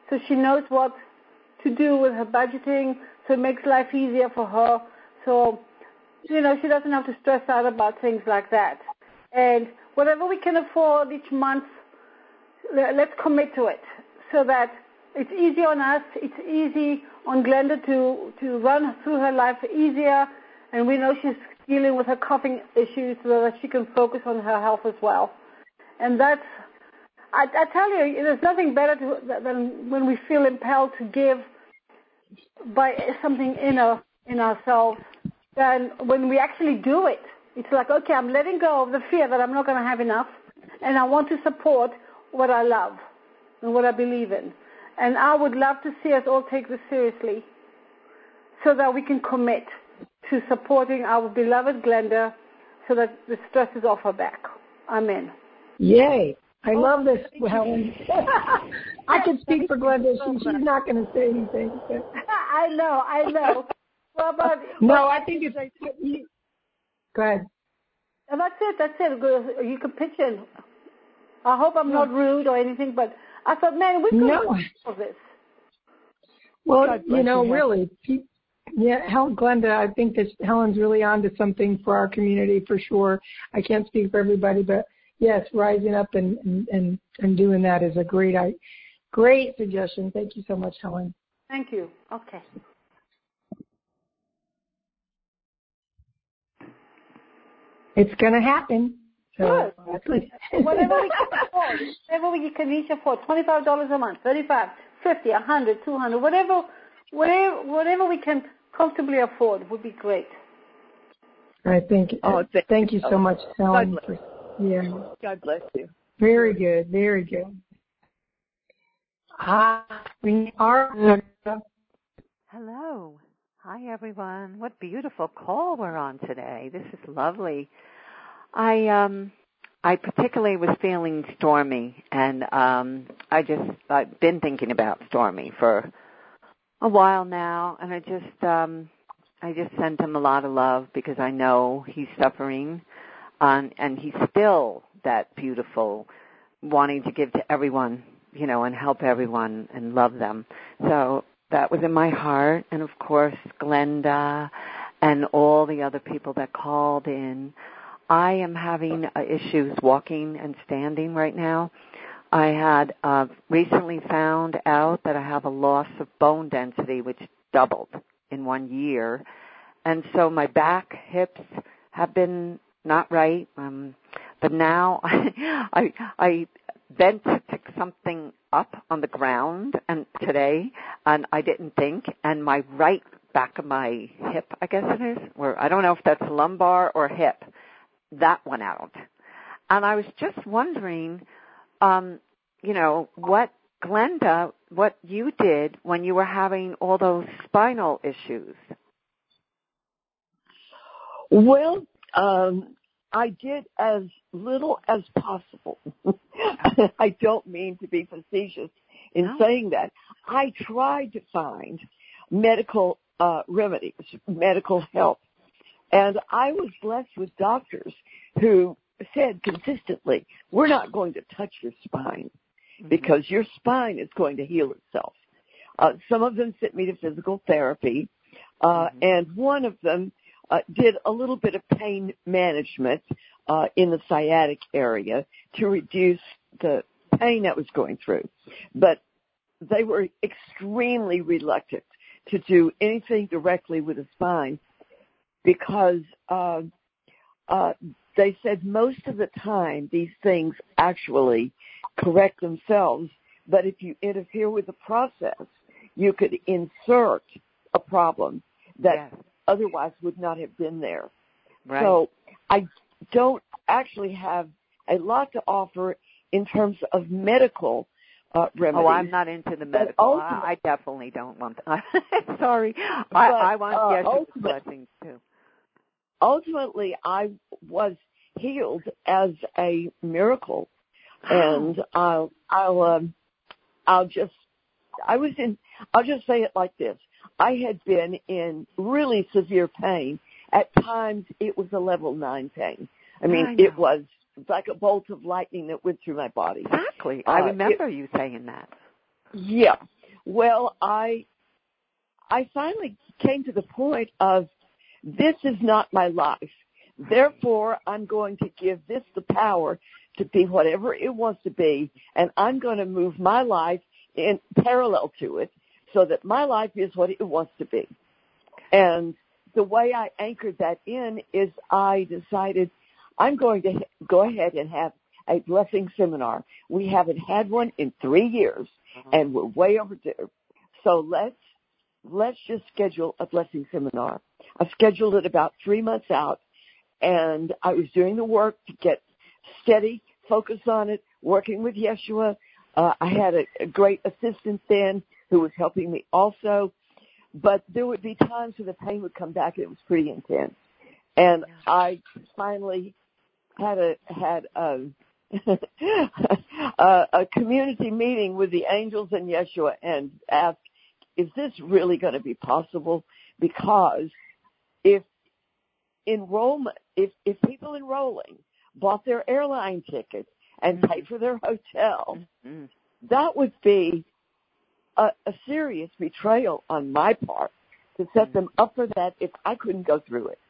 so she knows what to do with her budgeting, so it makes life easier for her. So, she doesn't have to stress out about things like that. And whatever we can afford each month, let's commit to it so that it's easy on us, it's easy on Glenda to run through her life easier, and we know she's dealing with her coughing issues so that she can focus on her health as well. And that's, I tell you, there's nothing better than when we feel impelled to give by something in ourselves than when we actually do it. It's like, okay, I'm letting go of the fear that I'm not going to have enough, and I want to support what I love and what I believe in. And I would love to see us all take this seriously so that we can commit to supporting our beloved Glenda so that the stress is off her back. Amen. Yay. I love this, Helen. I can speak for Glenda. She's not going to say anything. But. I know. Well, I think it's... Go ahead. That's it. You can pitch in. I hope I'm not rude or anything, but I thought, man, we could do this. Well, really, Glenda, I think that Helen's really onto something for our community for sure. I can't speak for everybody, but yes, rising up and doing that is a great suggestion. Thank you so much, Helen. Thank you. Okay. It's going to happen. So whatever we can each afford, $25 a month, $35, $50, $100, $200, whatever we can comfortably afford would be great. I think. Thank you so much, Helen. God bless you. Very good. Very good. We are. Hello. Hi, everyone. What beautiful call we're on today. This is lovely. I particularly was feeling Stormy, and I've been thinking about Stormy for a while now, and I just sent him a lot of love because I know he's suffering, and he's still that beautiful, wanting to give to everyone, and help everyone and love them. So that was in my heart, and of course Glenda and all the other people that called in. I am having issues walking and standing right now. I had recently found out that I have a loss of bone density, which doubled in 1 year. And so my back, hips have been not right. But now I bent to pick something up on the ground today, and I didn't think, and my right back of my hip, I guess it is, or I don't know if that's lumbar or hip, that went out. And I was just wondering, what you did when you were having all those spinal issues. Well, I did as little as possible. I don't mean to be facetious in saying that. I tried to find medical remedies, medical help. And I was blessed with doctors who said consistently, we're not going to touch your spine because your spine is going to heal itself. Some of them sent me to physical therapy, and one of them did a little bit of pain management in the sciatic area to reduce the pain I was going through. But they were extremely reluctant to do anything directly with the spine because they said most of the time these things actually correct themselves, but if you interfere with the process, you could insert a problem that otherwise would not have been there. Right. So I don't actually have a lot to offer in terms of medical remedies. Oh, I'm not into the medical. I definitely don't want that. Sorry. I want Yeshua's blessings too. Ultimately, I was healed as a miracle, and I'll just say it like this. I had been in really severe pain. At times, it was a level 9 pain. I mean, it was like a bolt of lightning that went through my body. Exactly. I remember you saying that. Yeah. Well, I finally came to the point of this is not my life. Therefore, I'm going to give this the power to be whatever it wants to be, and I'm going to move my life in parallel to it so that my life is what it wants to be. And the way I anchored that in is I decided I'm going to go ahead and have a blessing seminar. We haven't had one in 3 years, and we're way overdue. So let's just schedule a blessing seminar. I scheduled it about 3 months out, and I was doing the work to get steady, focus on it, working with Yeshua. I had a great assistant then who was helping me also. But there would be times when the pain would come back and it was pretty intense. And I finally had a community meeting with the angels and Yeshua and asked, is this really going to be possible? Because if people enrolling bought their airline tickets and paid for their hotel, that would be a serious betrayal on my part to set them up for that if I couldn't go through it.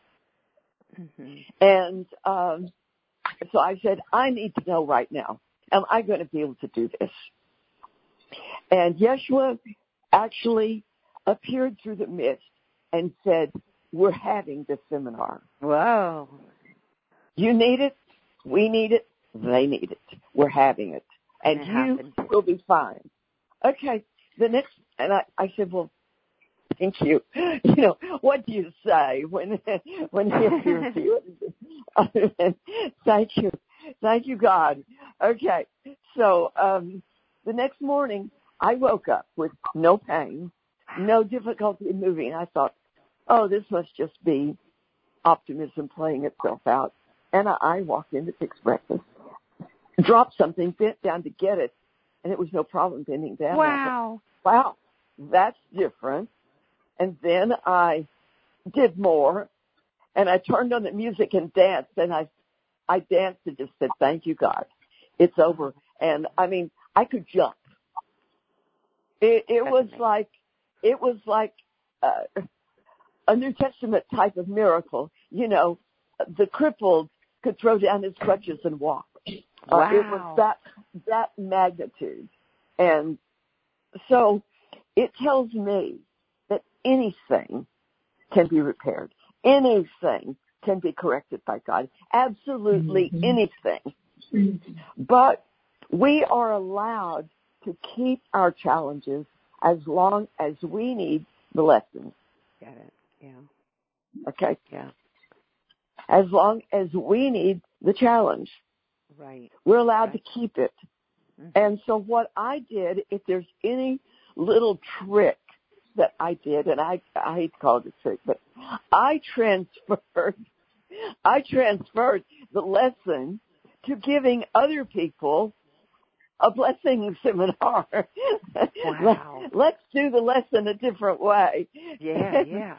And so I said, I need to know right now, am I going to be able to do this? And Yeshua actually appeared through the mist and said, we're having this seminar. Wow. You need it. We need it. They need it. We're having it. And you will be fine. Okay. And I said, well, thank you. You know, what do you say when he appears to you? Other than, thank you. Thank you, God. Okay. So, the next morning I woke up with no pain, no difficulty in moving. I thought, oh, this must just be optimism playing itself out. And I walked in to fix breakfast, dropped something, bent down to get it, and it was no problem bending down. Wow. Wow, that's different. And then I did more, and I turned on the music and danced, and I danced and just said, thank you, God. It's over. And, I mean, I could jump. It was like a New Testament type of miracle. You know, the crippled could throw down his crutches and walk. Wow. It was that magnitude. And so it tells me that anything can be repaired. Anything can be corrected by God. Absolutely anything. But we are allowed to keep our challenges as long as we need the lessons. Got it. Yeah. Okay? Yeah. As long as we need the challenge. Right. We're allowed to keep it. And so what I did, if there's any little trick that I did, and I hate to call it a trick, but I transferred the lesson to giving other people a blessing seminar. Wow. Let's do the lesson a different way. Yeah.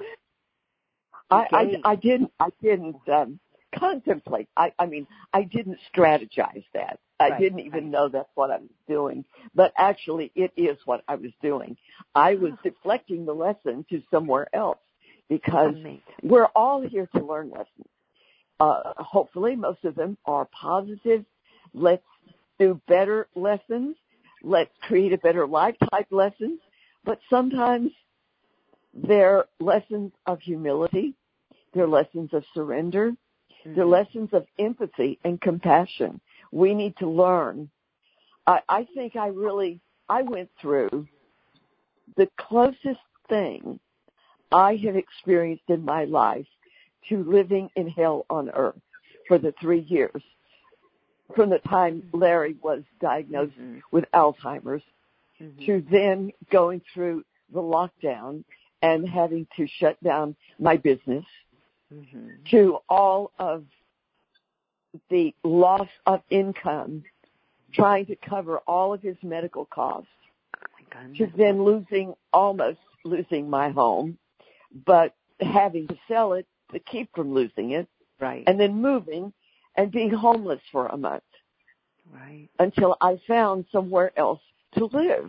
I didn't contemplate. I mean, I didn't strategize that. I didn't even know that's what I was doing. But actually, it is what I was doing. I was deflecting the lesson to somewhere else because we're all here to learn lessons. Hopefully, most of them are positive. Let's do better lessons. Let's create a better life type lessons. But sometimes they're lessons of humility. They're lessons of surrender. They're lessons of empathy and compassion. We need to learn. I think I went through the closest thing I have experienced in my life to living in hell on earth for the 3 years, from the time Larry was diagnosed with Alzheimer's to then going through the lockdown and having to shut down my business, to all of the loss of income, trying to cover all of his medical costs, to then almost losing my home, but having to sell it to keep from losing it, and then moving and being homeless for a month, until I found somewhere else to live.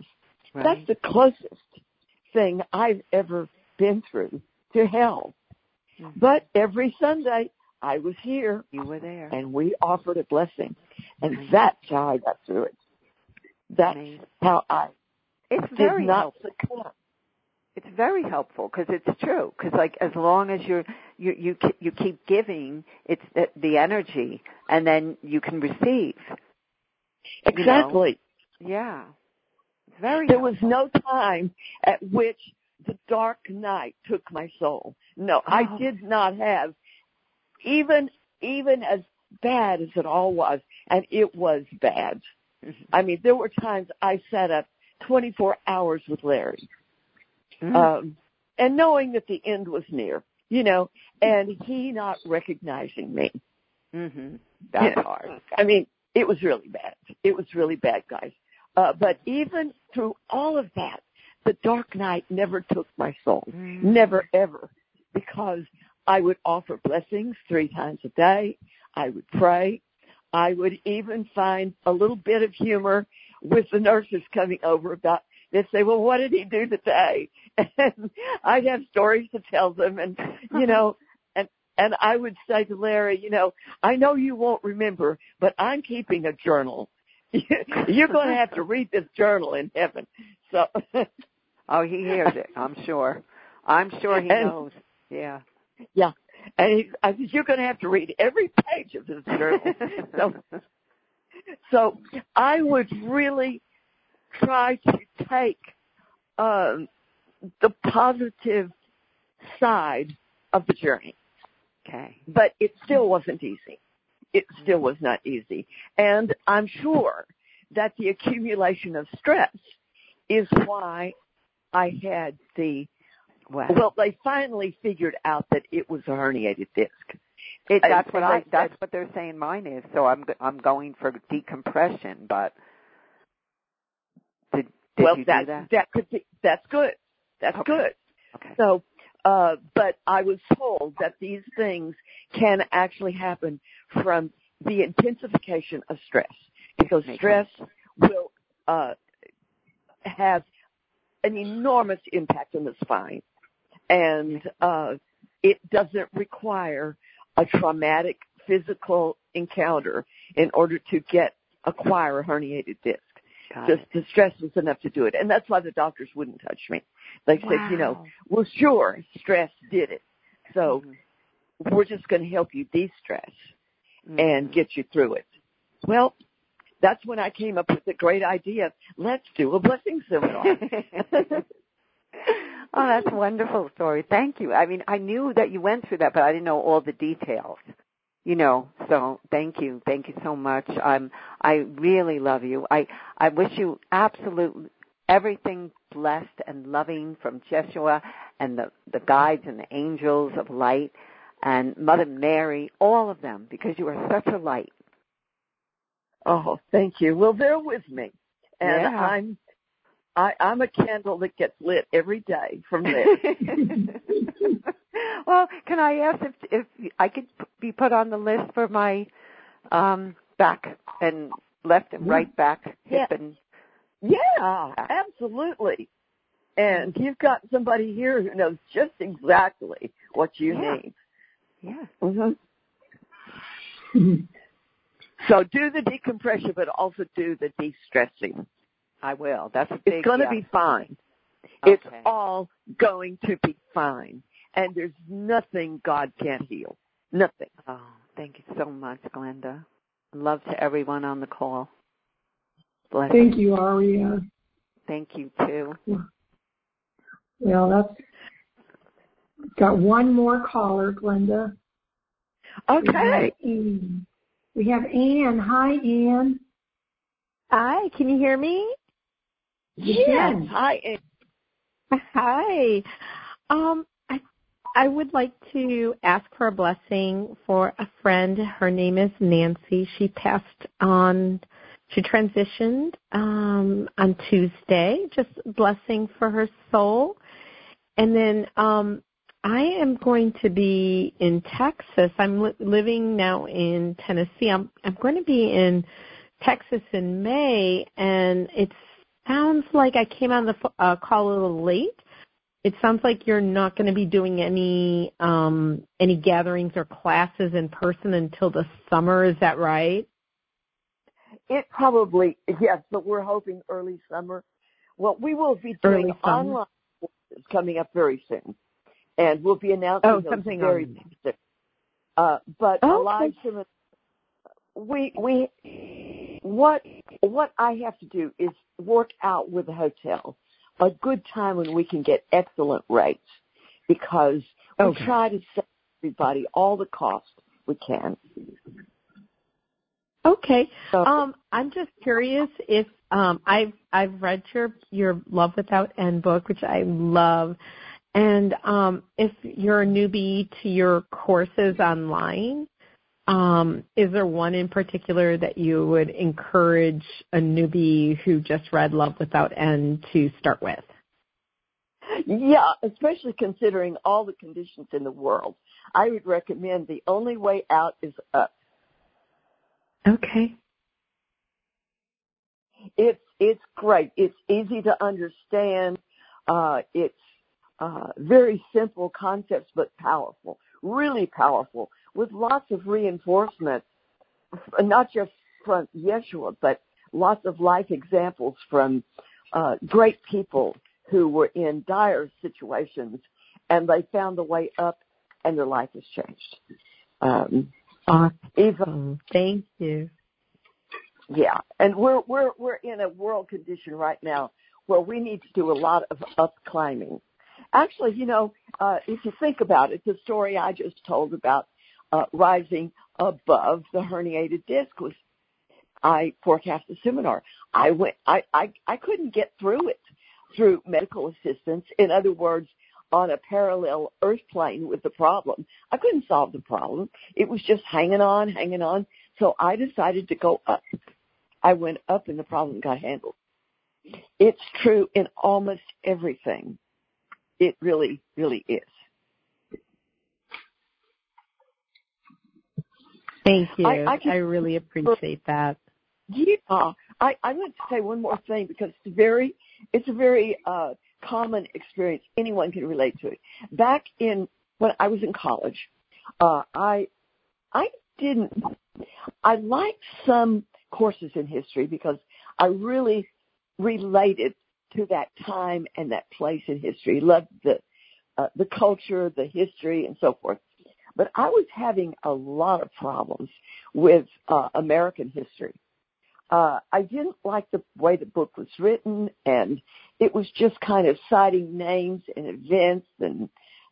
Right. That's the closest thing I've ever been through to hell. Mm-hmm. But every Sunday, I was here. You were there. And we offered a blessing. And that's how I got through it. That's how I it's did very not helpful. succumb. It's very helpful because it's true. Because like as long as you keep giving, it's the energy, and then you can receive. Exactly. You know? Yeah. It's very. There helpful. was no time at which the dark night took my soul. No, I did not have even as bad as it all was, and it was bad. Mm-hmm. I mean, there were times I sat up 24 hours with Larry. And knowing that the end was near, you know, and he not recognizing me. Mm-hmm. That's hard. I mean, it was really bad. It was really bad, guys. But even through all of that, the dark night never took my soul. Never, ever. Because I would offer blessings 3 times a day. I would pray. I would even find a little bit of humor with the nurses coming over about, they'd say, well, what did he do today? And I'd have stories to tell them. And, you know, and I would say to Larry, you know, I know you won't remember, but I'm keeping a journal. You're going to have to read this journal in heaven. So. Oh, he hears it, I'm sure. I'm sure he knows. Yeah. Yeah. And I said, you're going to have to read every page of this journal. So I would really try to take the positive side of the journey. Okay. But it still wasn't easy. It still was not easy. And I'm sure that the accumulation of stress is why I had well, they finally figured out that it was a herniated disc. That's what they're saying mine is. So I'm going for decompression, but did you do that? That's good. That's okay. good. Okay. So, but I was told that these things can actually happen from the intensification of stress, because stress will have an enormous impact on the spine, and it doesn't require a traumatic physical encounter in order to acquire a herniated disc. The stress was enough to do it. And that's why the doctors wouldn't touch me. They said, you know, well, sure, stress did it. So we're just going to help you de-stress and get you through it. Well, that's when I came up with the great idea. Let's do a blessing seminar. Oh, that's a wonderful story. Thank you. I mean, I knew that you went through that, but I didn't know all the details. You know, so thank you. Thank you so much. I really love you. I wish you absolute everything blessed and loving from Jeshua and the guides and the angels of light and Mother Mary, all of them, because you are such a light. Oh, thank you. Well, they're with me. And I'm a candle that gets lit every day from there. Well, can I ask if I could be put on the list for my back and left and right back, hip and... Yeah, absolutely. And you've got somebody here who knows just exactly what you need. Yeah. Mm-hmm. So do the decompression, but also do the de-stressing. I will. That's a big... It's going to be fine. Okay. It's all going to be fine. And there's nothing God can't heal. Nothing. Oh, thank you so much, Glenda. Love to everyone on the call. Bless Thank you, Aria. Thank you, too. Well, that's got one more caller, Glenda. Okay. We have Anne. Hi, Anne. Hi, can you hear me? Yes. Hi, Anne. Hi. I would like to ask for a blessing for a friend. Her name is Nancy. She passed on. She transitioned on Tuesday. Just a blessing for her soul. And then I am going to be in Texas. I'm living now in Tennessee. I'm going to be in Texas in May, and it's sounds like I came on the call a little late. It sounds like you're not going to be doing any gatherings or classes in person until the summer. Is that right? It probably, yes, but we're hoping early summer. Well, we will be doing online courses coming up very soon, and we'll be announcing those very soon. But a live seminar, what I have to do is work out with the hotel a good time when we can get excellent rates, because we try to save everybody all the cost we can. Okay. So, I'm just curious if I've read your Love Without End book, which I love, and if you're a newbie to your courses online, is there one in particular that you would encourage a newbie who just read Love Without End to start with? Yeah, especially considering all the conditions in the world. I would recommend The Only Way Out Is Up. Okay. It's great. It's easy to understand. It's very simple concepts, but powerful, really powerful, with lots of reinforcement, not just from Yeshua, but lots of life examples from great people who were in dire situations, and they found the way up, and their life has changed. Awesome. Thank you. Yeah, and we're in a world condition right now where we need to do a lot of up climbing. Actually, if you think about it, the story I just told about rising above the herniated disc was, I forecast a seminar. I couldn't get through it through medical assistance. In other words, on a parallel earth plane with the problem. I couldn't solve the problem. It was just hanging on. So I decided to go up. I went up and the problem got handled. It's true in almost everything. It really, really is. Thank you. I really appreciate that. Yeah. I want to say one more thing, because it's a very common experience. Anyone can relate to it. Back when I was in college, I liked some courses in history because I really related to that time and that place in history. Loved the culture, the history, and so forth. But I was having a lot of problems with American history. I didn't like the way the book was written, and it was just kind of citing names and events and,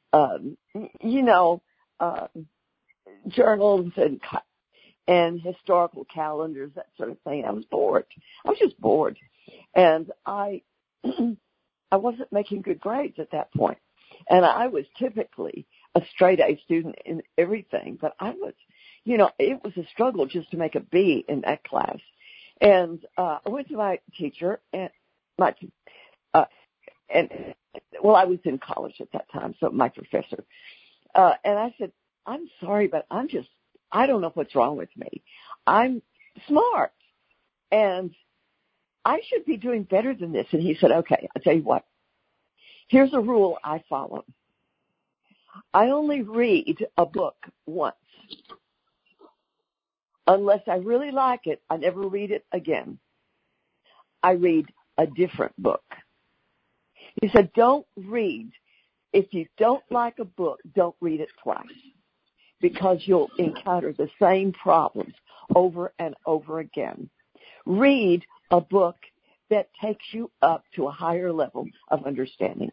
journals and historical calendars, that sort of thing. I was bored. I was just bored. And I wasn't making good grades at that point. And I was typically a straight A student in everything, but I was, it was a struggle just to make a B in that class. And I went to my teacher, and I was in college at that time, so my professor. And I said, I'm sorry, but I don't know what's wrong with me. I'm smart, and I should be doing better than this. And he said, okay, I'll tell you what. Here's a rule I follow. I only read a book once. Unless I really like it, I never read it again. I read a different book. He said, don't read. If you don't like a book, don't read it twice, because you'll encounter the same problems over and over again. Read a book that takes you up to a higher level of understanding.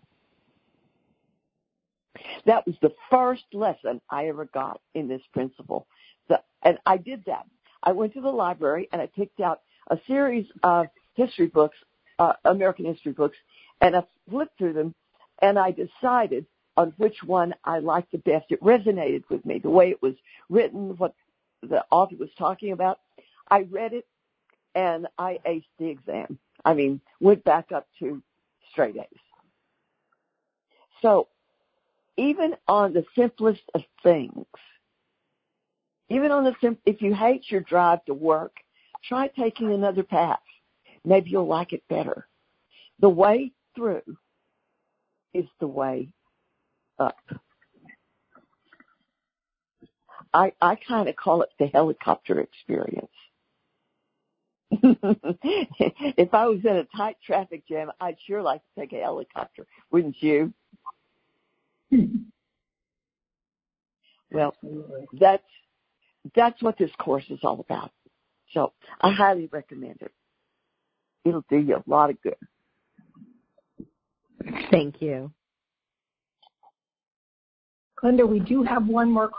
That was the first lesson I ever got in this principle. And I did that. I went to the library and I picked out a series of history books, American history books, and I flipped through them, and I decided on which one I liked the best. It resonated with me, the way it was written, what the author was talking about. I read it, and I aced the exam. Went back up to straight A's. So even on the simplest of things, if you hate your drive to work, try taking another path. Maybe you'll like it better. The way through is the way up. I kind of call it the helicopter experience. If I was in a tight traffic jam, I'd sure like to take a helicopter, wouldn't you? Well, that's what this course is all about. So I highly recommend it. It'll do you a lot of good. Thank you. Glenda, we do have one more.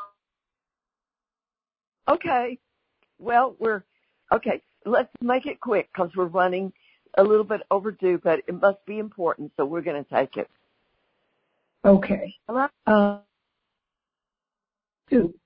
Okay. Well, let's make it quick because we're running a little bit overdue, but it must be important, so we're going to take it. Okay. Hello? Sue.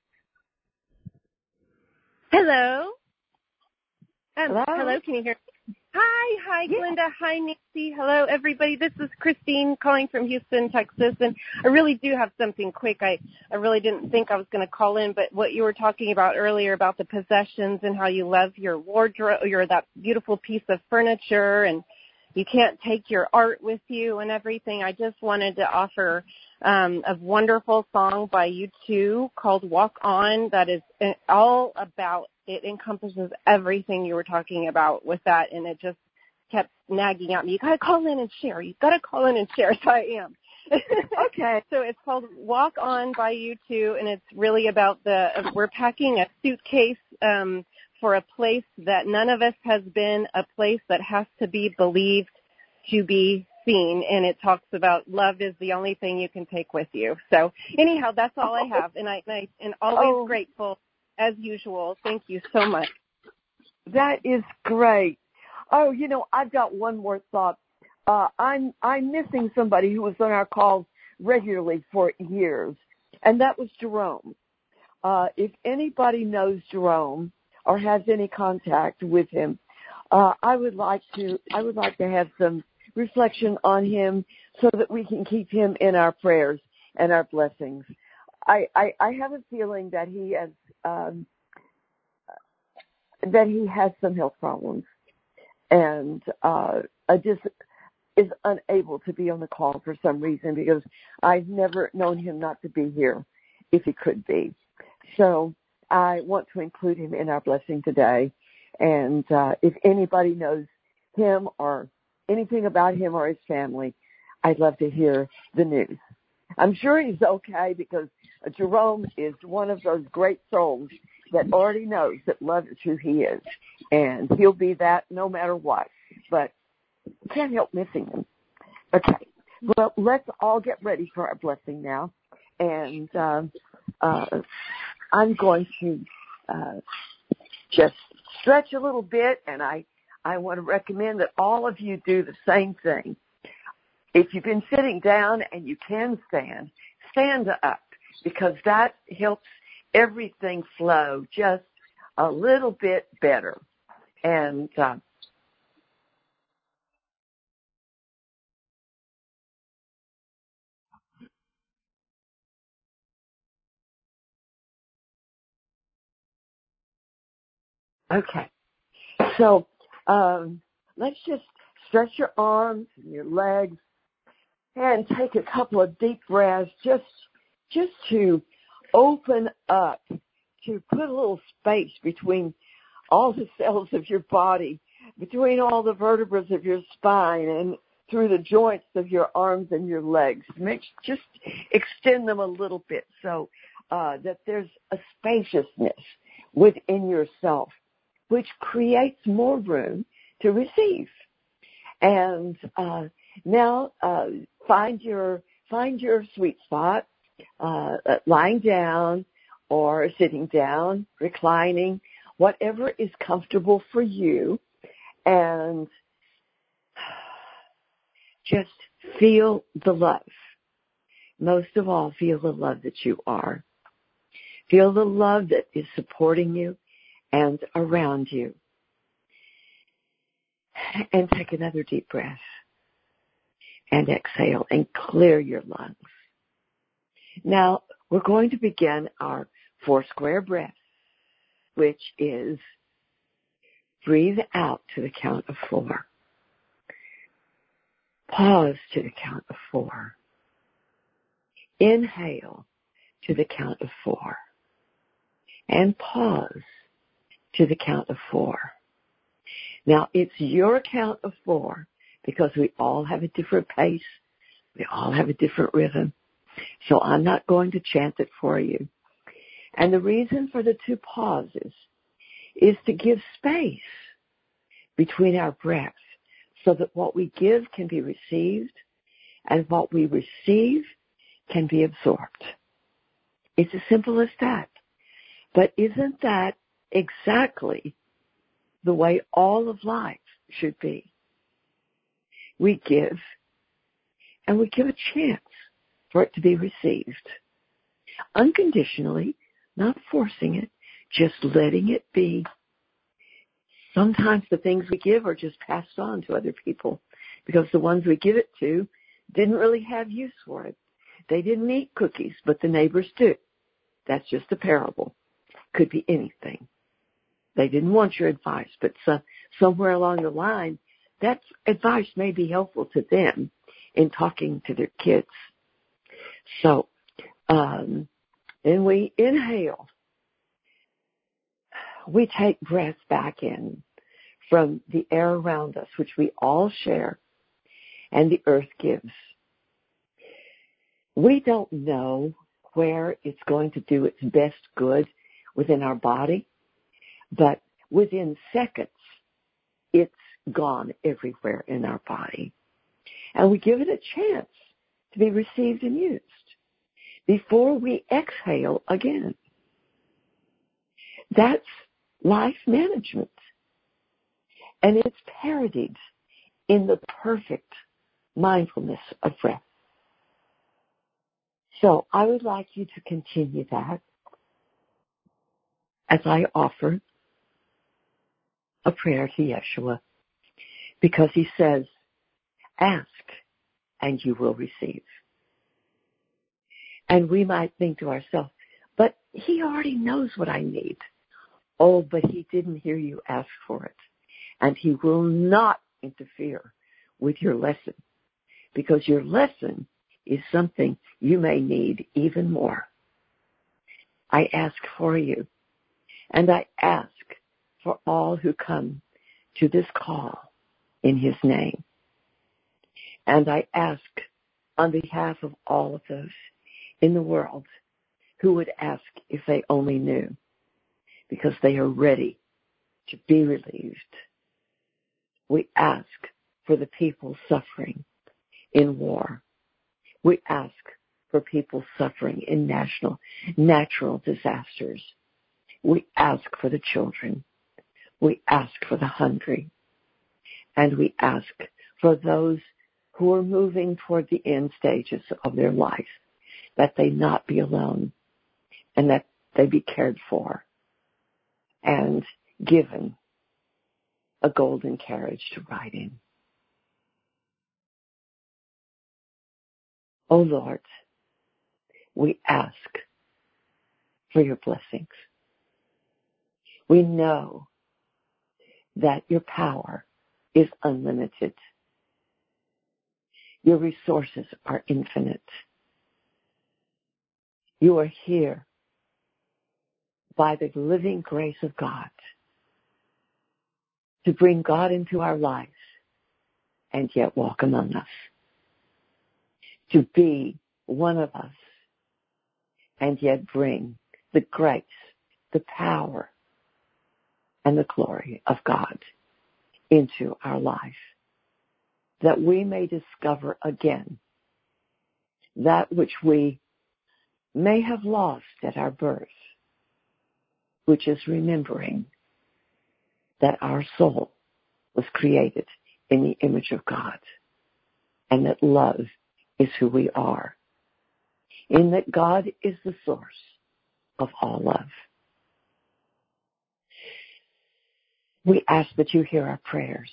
Hello. Hello, can you hear me? Hi, Glenda. Hi, Nancy. Hello, everybody. This is Christine calling from Houston, Texas, and I really do have something quick. I really didn't think I was going to call in, but what you were talking about earlier about the possessions and how you love your wardrobe, that beautiful piece of furniture, and you can't take your art with you and everything. I just wanted to offer a wonderful song by U2 called Walk On that is all about, it encompasses everything you were talking about with that, and it just kept nagging at me. You got to call in and share. You got to call in and share. So I am. Okay. So it's called Walk On by U2, and it's really about we're packing a suitcase for a place that none of us has been, a place that has to be believed to be seen, and it talks about love is the only thing you can take with you. So anyhow, that's all I have, and I'm always grateful as usual. Thank you so much. That is great. Oh, I've got one more thought. I'm missing somebody who was on our calls regularly for years, and that was Jerome. If anybody knows Jerome or has any contact with him, I would like to have some reflection on him so that we can keep him in our prayers and our blessings. I have a feeling that he has some health problems and just is unable to be on the call for some reason, because I've never known him not to be here if he could be. So I want to include him in our blessing today. And if anybody knows him or anything about him or his family, I'd love to hear the news. I'm sure he's okay, because Jerome is one of those great souls that already knows that love is who he is. And he'll be that no matter what. But can't help missing him. Okay. Well, let's all get ready for our blessing now. And I'm going to just stretch a little bit, and I want to recommend that all of you do the same thing. If you've been sitting down and you can stand up, because that helps everything flow just a little bit better. And okay. So let's just stretch your arms and your legs and take a couple of deep breaths just to open up, to put a little space between all the cells of your body, between all the vertebrae of your spine and through the joints of your arms and your legs. Just extend them a little bit so that there's a spaciousness within yourself, which creates more room to receive. And now find your sweet spot, lying down or sitting down, reclining, whatever is comfortable for you, and just feel the love. Most of all, feel the love that you are. Feel the love that is supporting you and around you. And take another deep breath. And exhale and clear your lungs. Now, we're going to begin our 4 square breath, which is breathe out to the count of 4. Pause to the count of 4. Inhale to the count of 4. And pause to the count of 4. Now, it's your count of 4 because we all have a different pace. We all have a different rhythm. So I'm not going to chant it for you. And the reason for the 2 pauses is to give space between our breaths so that what we give can be received and what we receive can be absorbed. It's as simple as that. But isn't that exactly the way all of life should be? We give, and we give a chance for it to be received. Unconditionally, not forcing it, just letting it be. Sometimes the things we give are just passed on to other people because the ones we give it to didn't really have use for it. They didn't eat cookies, but the neighbors do. That's just a parable. Could be anything. They didn't want your advice, but somewhere along the line, that advice may be helpful to them in talking to their kids. So, then we inhale. We take breath back in from the air around us, which we all share, and the earth gives. We don't know where it's going to do its best good within our body, but within seconds, it's gone everywhere in our body. And we give it a chance to be received and used before we exhale again. That's life management. And it's parodied in the perfect mindfulness of breath. So I would like you to continue that as I offer a prayer to Yeshua, because he says, ask and you will receive. And we might think to ourselves, but he already knows what I need. Oh, but he didn't hear you ask for it. And he will not interfere with your lesson, because your lesson is something you may need even more. I ask for you, and I ask for all who come to this call in his name. And I ask on behalf of all of those in the world who would ask if they only knew, because they are ready to be relieved. We ask for the people suffering in war. We ask for people suffering in natural disasters. We ask for the children. We ask for the hungry. And we ask for those who are moving toward the end stages of their life, that they not be alone and that they be cared for and given a golden carriage to ride in. Oh Lord, we ask for your blessings. We know that your power is unlimited. Your resources are infinite. You are here by the living grace of God to bring God into our lives and yet walk among us. To be one of us and yet bring the grace, the power, and the glory of God into our life, that we may discover again that which we may have lost at our birth, which is remembering that our soul was created in the image of God, and that love is who we are, in that God is the source of all love. We ask that you hear our prayers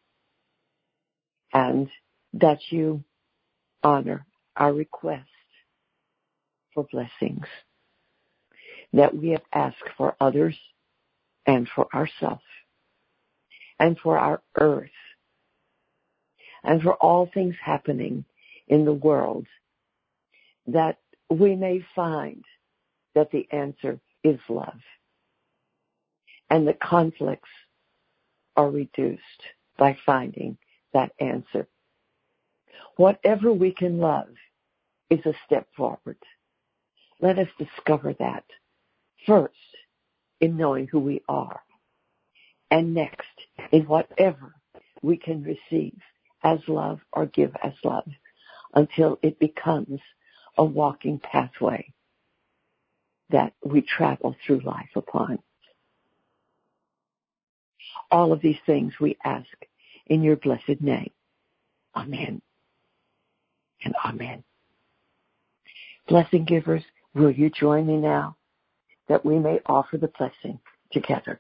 and that you honor our request for blessings that we have asked for others and for ourselves and for our earth, and for all things happening in the world, that we may find that the answer is love. And the conflicts are reduced by finding that answer. Whatever we can love is a step forward. Let us discover that first in knowing who we are, and next in whatever we can receive as love or give as love, until it becomes a walking pathway that we travel through life upon. All of these things we ask in your blessed name. Amen and amen. Blessing givers, will you join me now that we may offer the blessing together?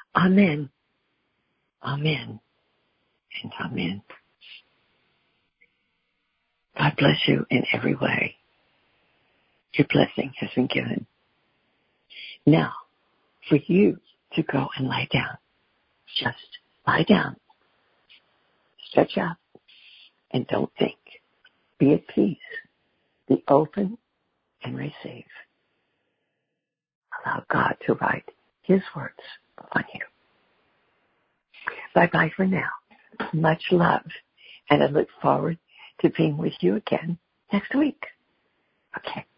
Amen. Amen. And amen. God bless you in every way. Your blessing has been given. Now, for you to go and lie down, just lie down, stretch out, and don't think. Be at peace. Be open and receive. Allow God to write His words on you. Bye-bye for now. Much love. And I look forward to being with you again next week. Okay.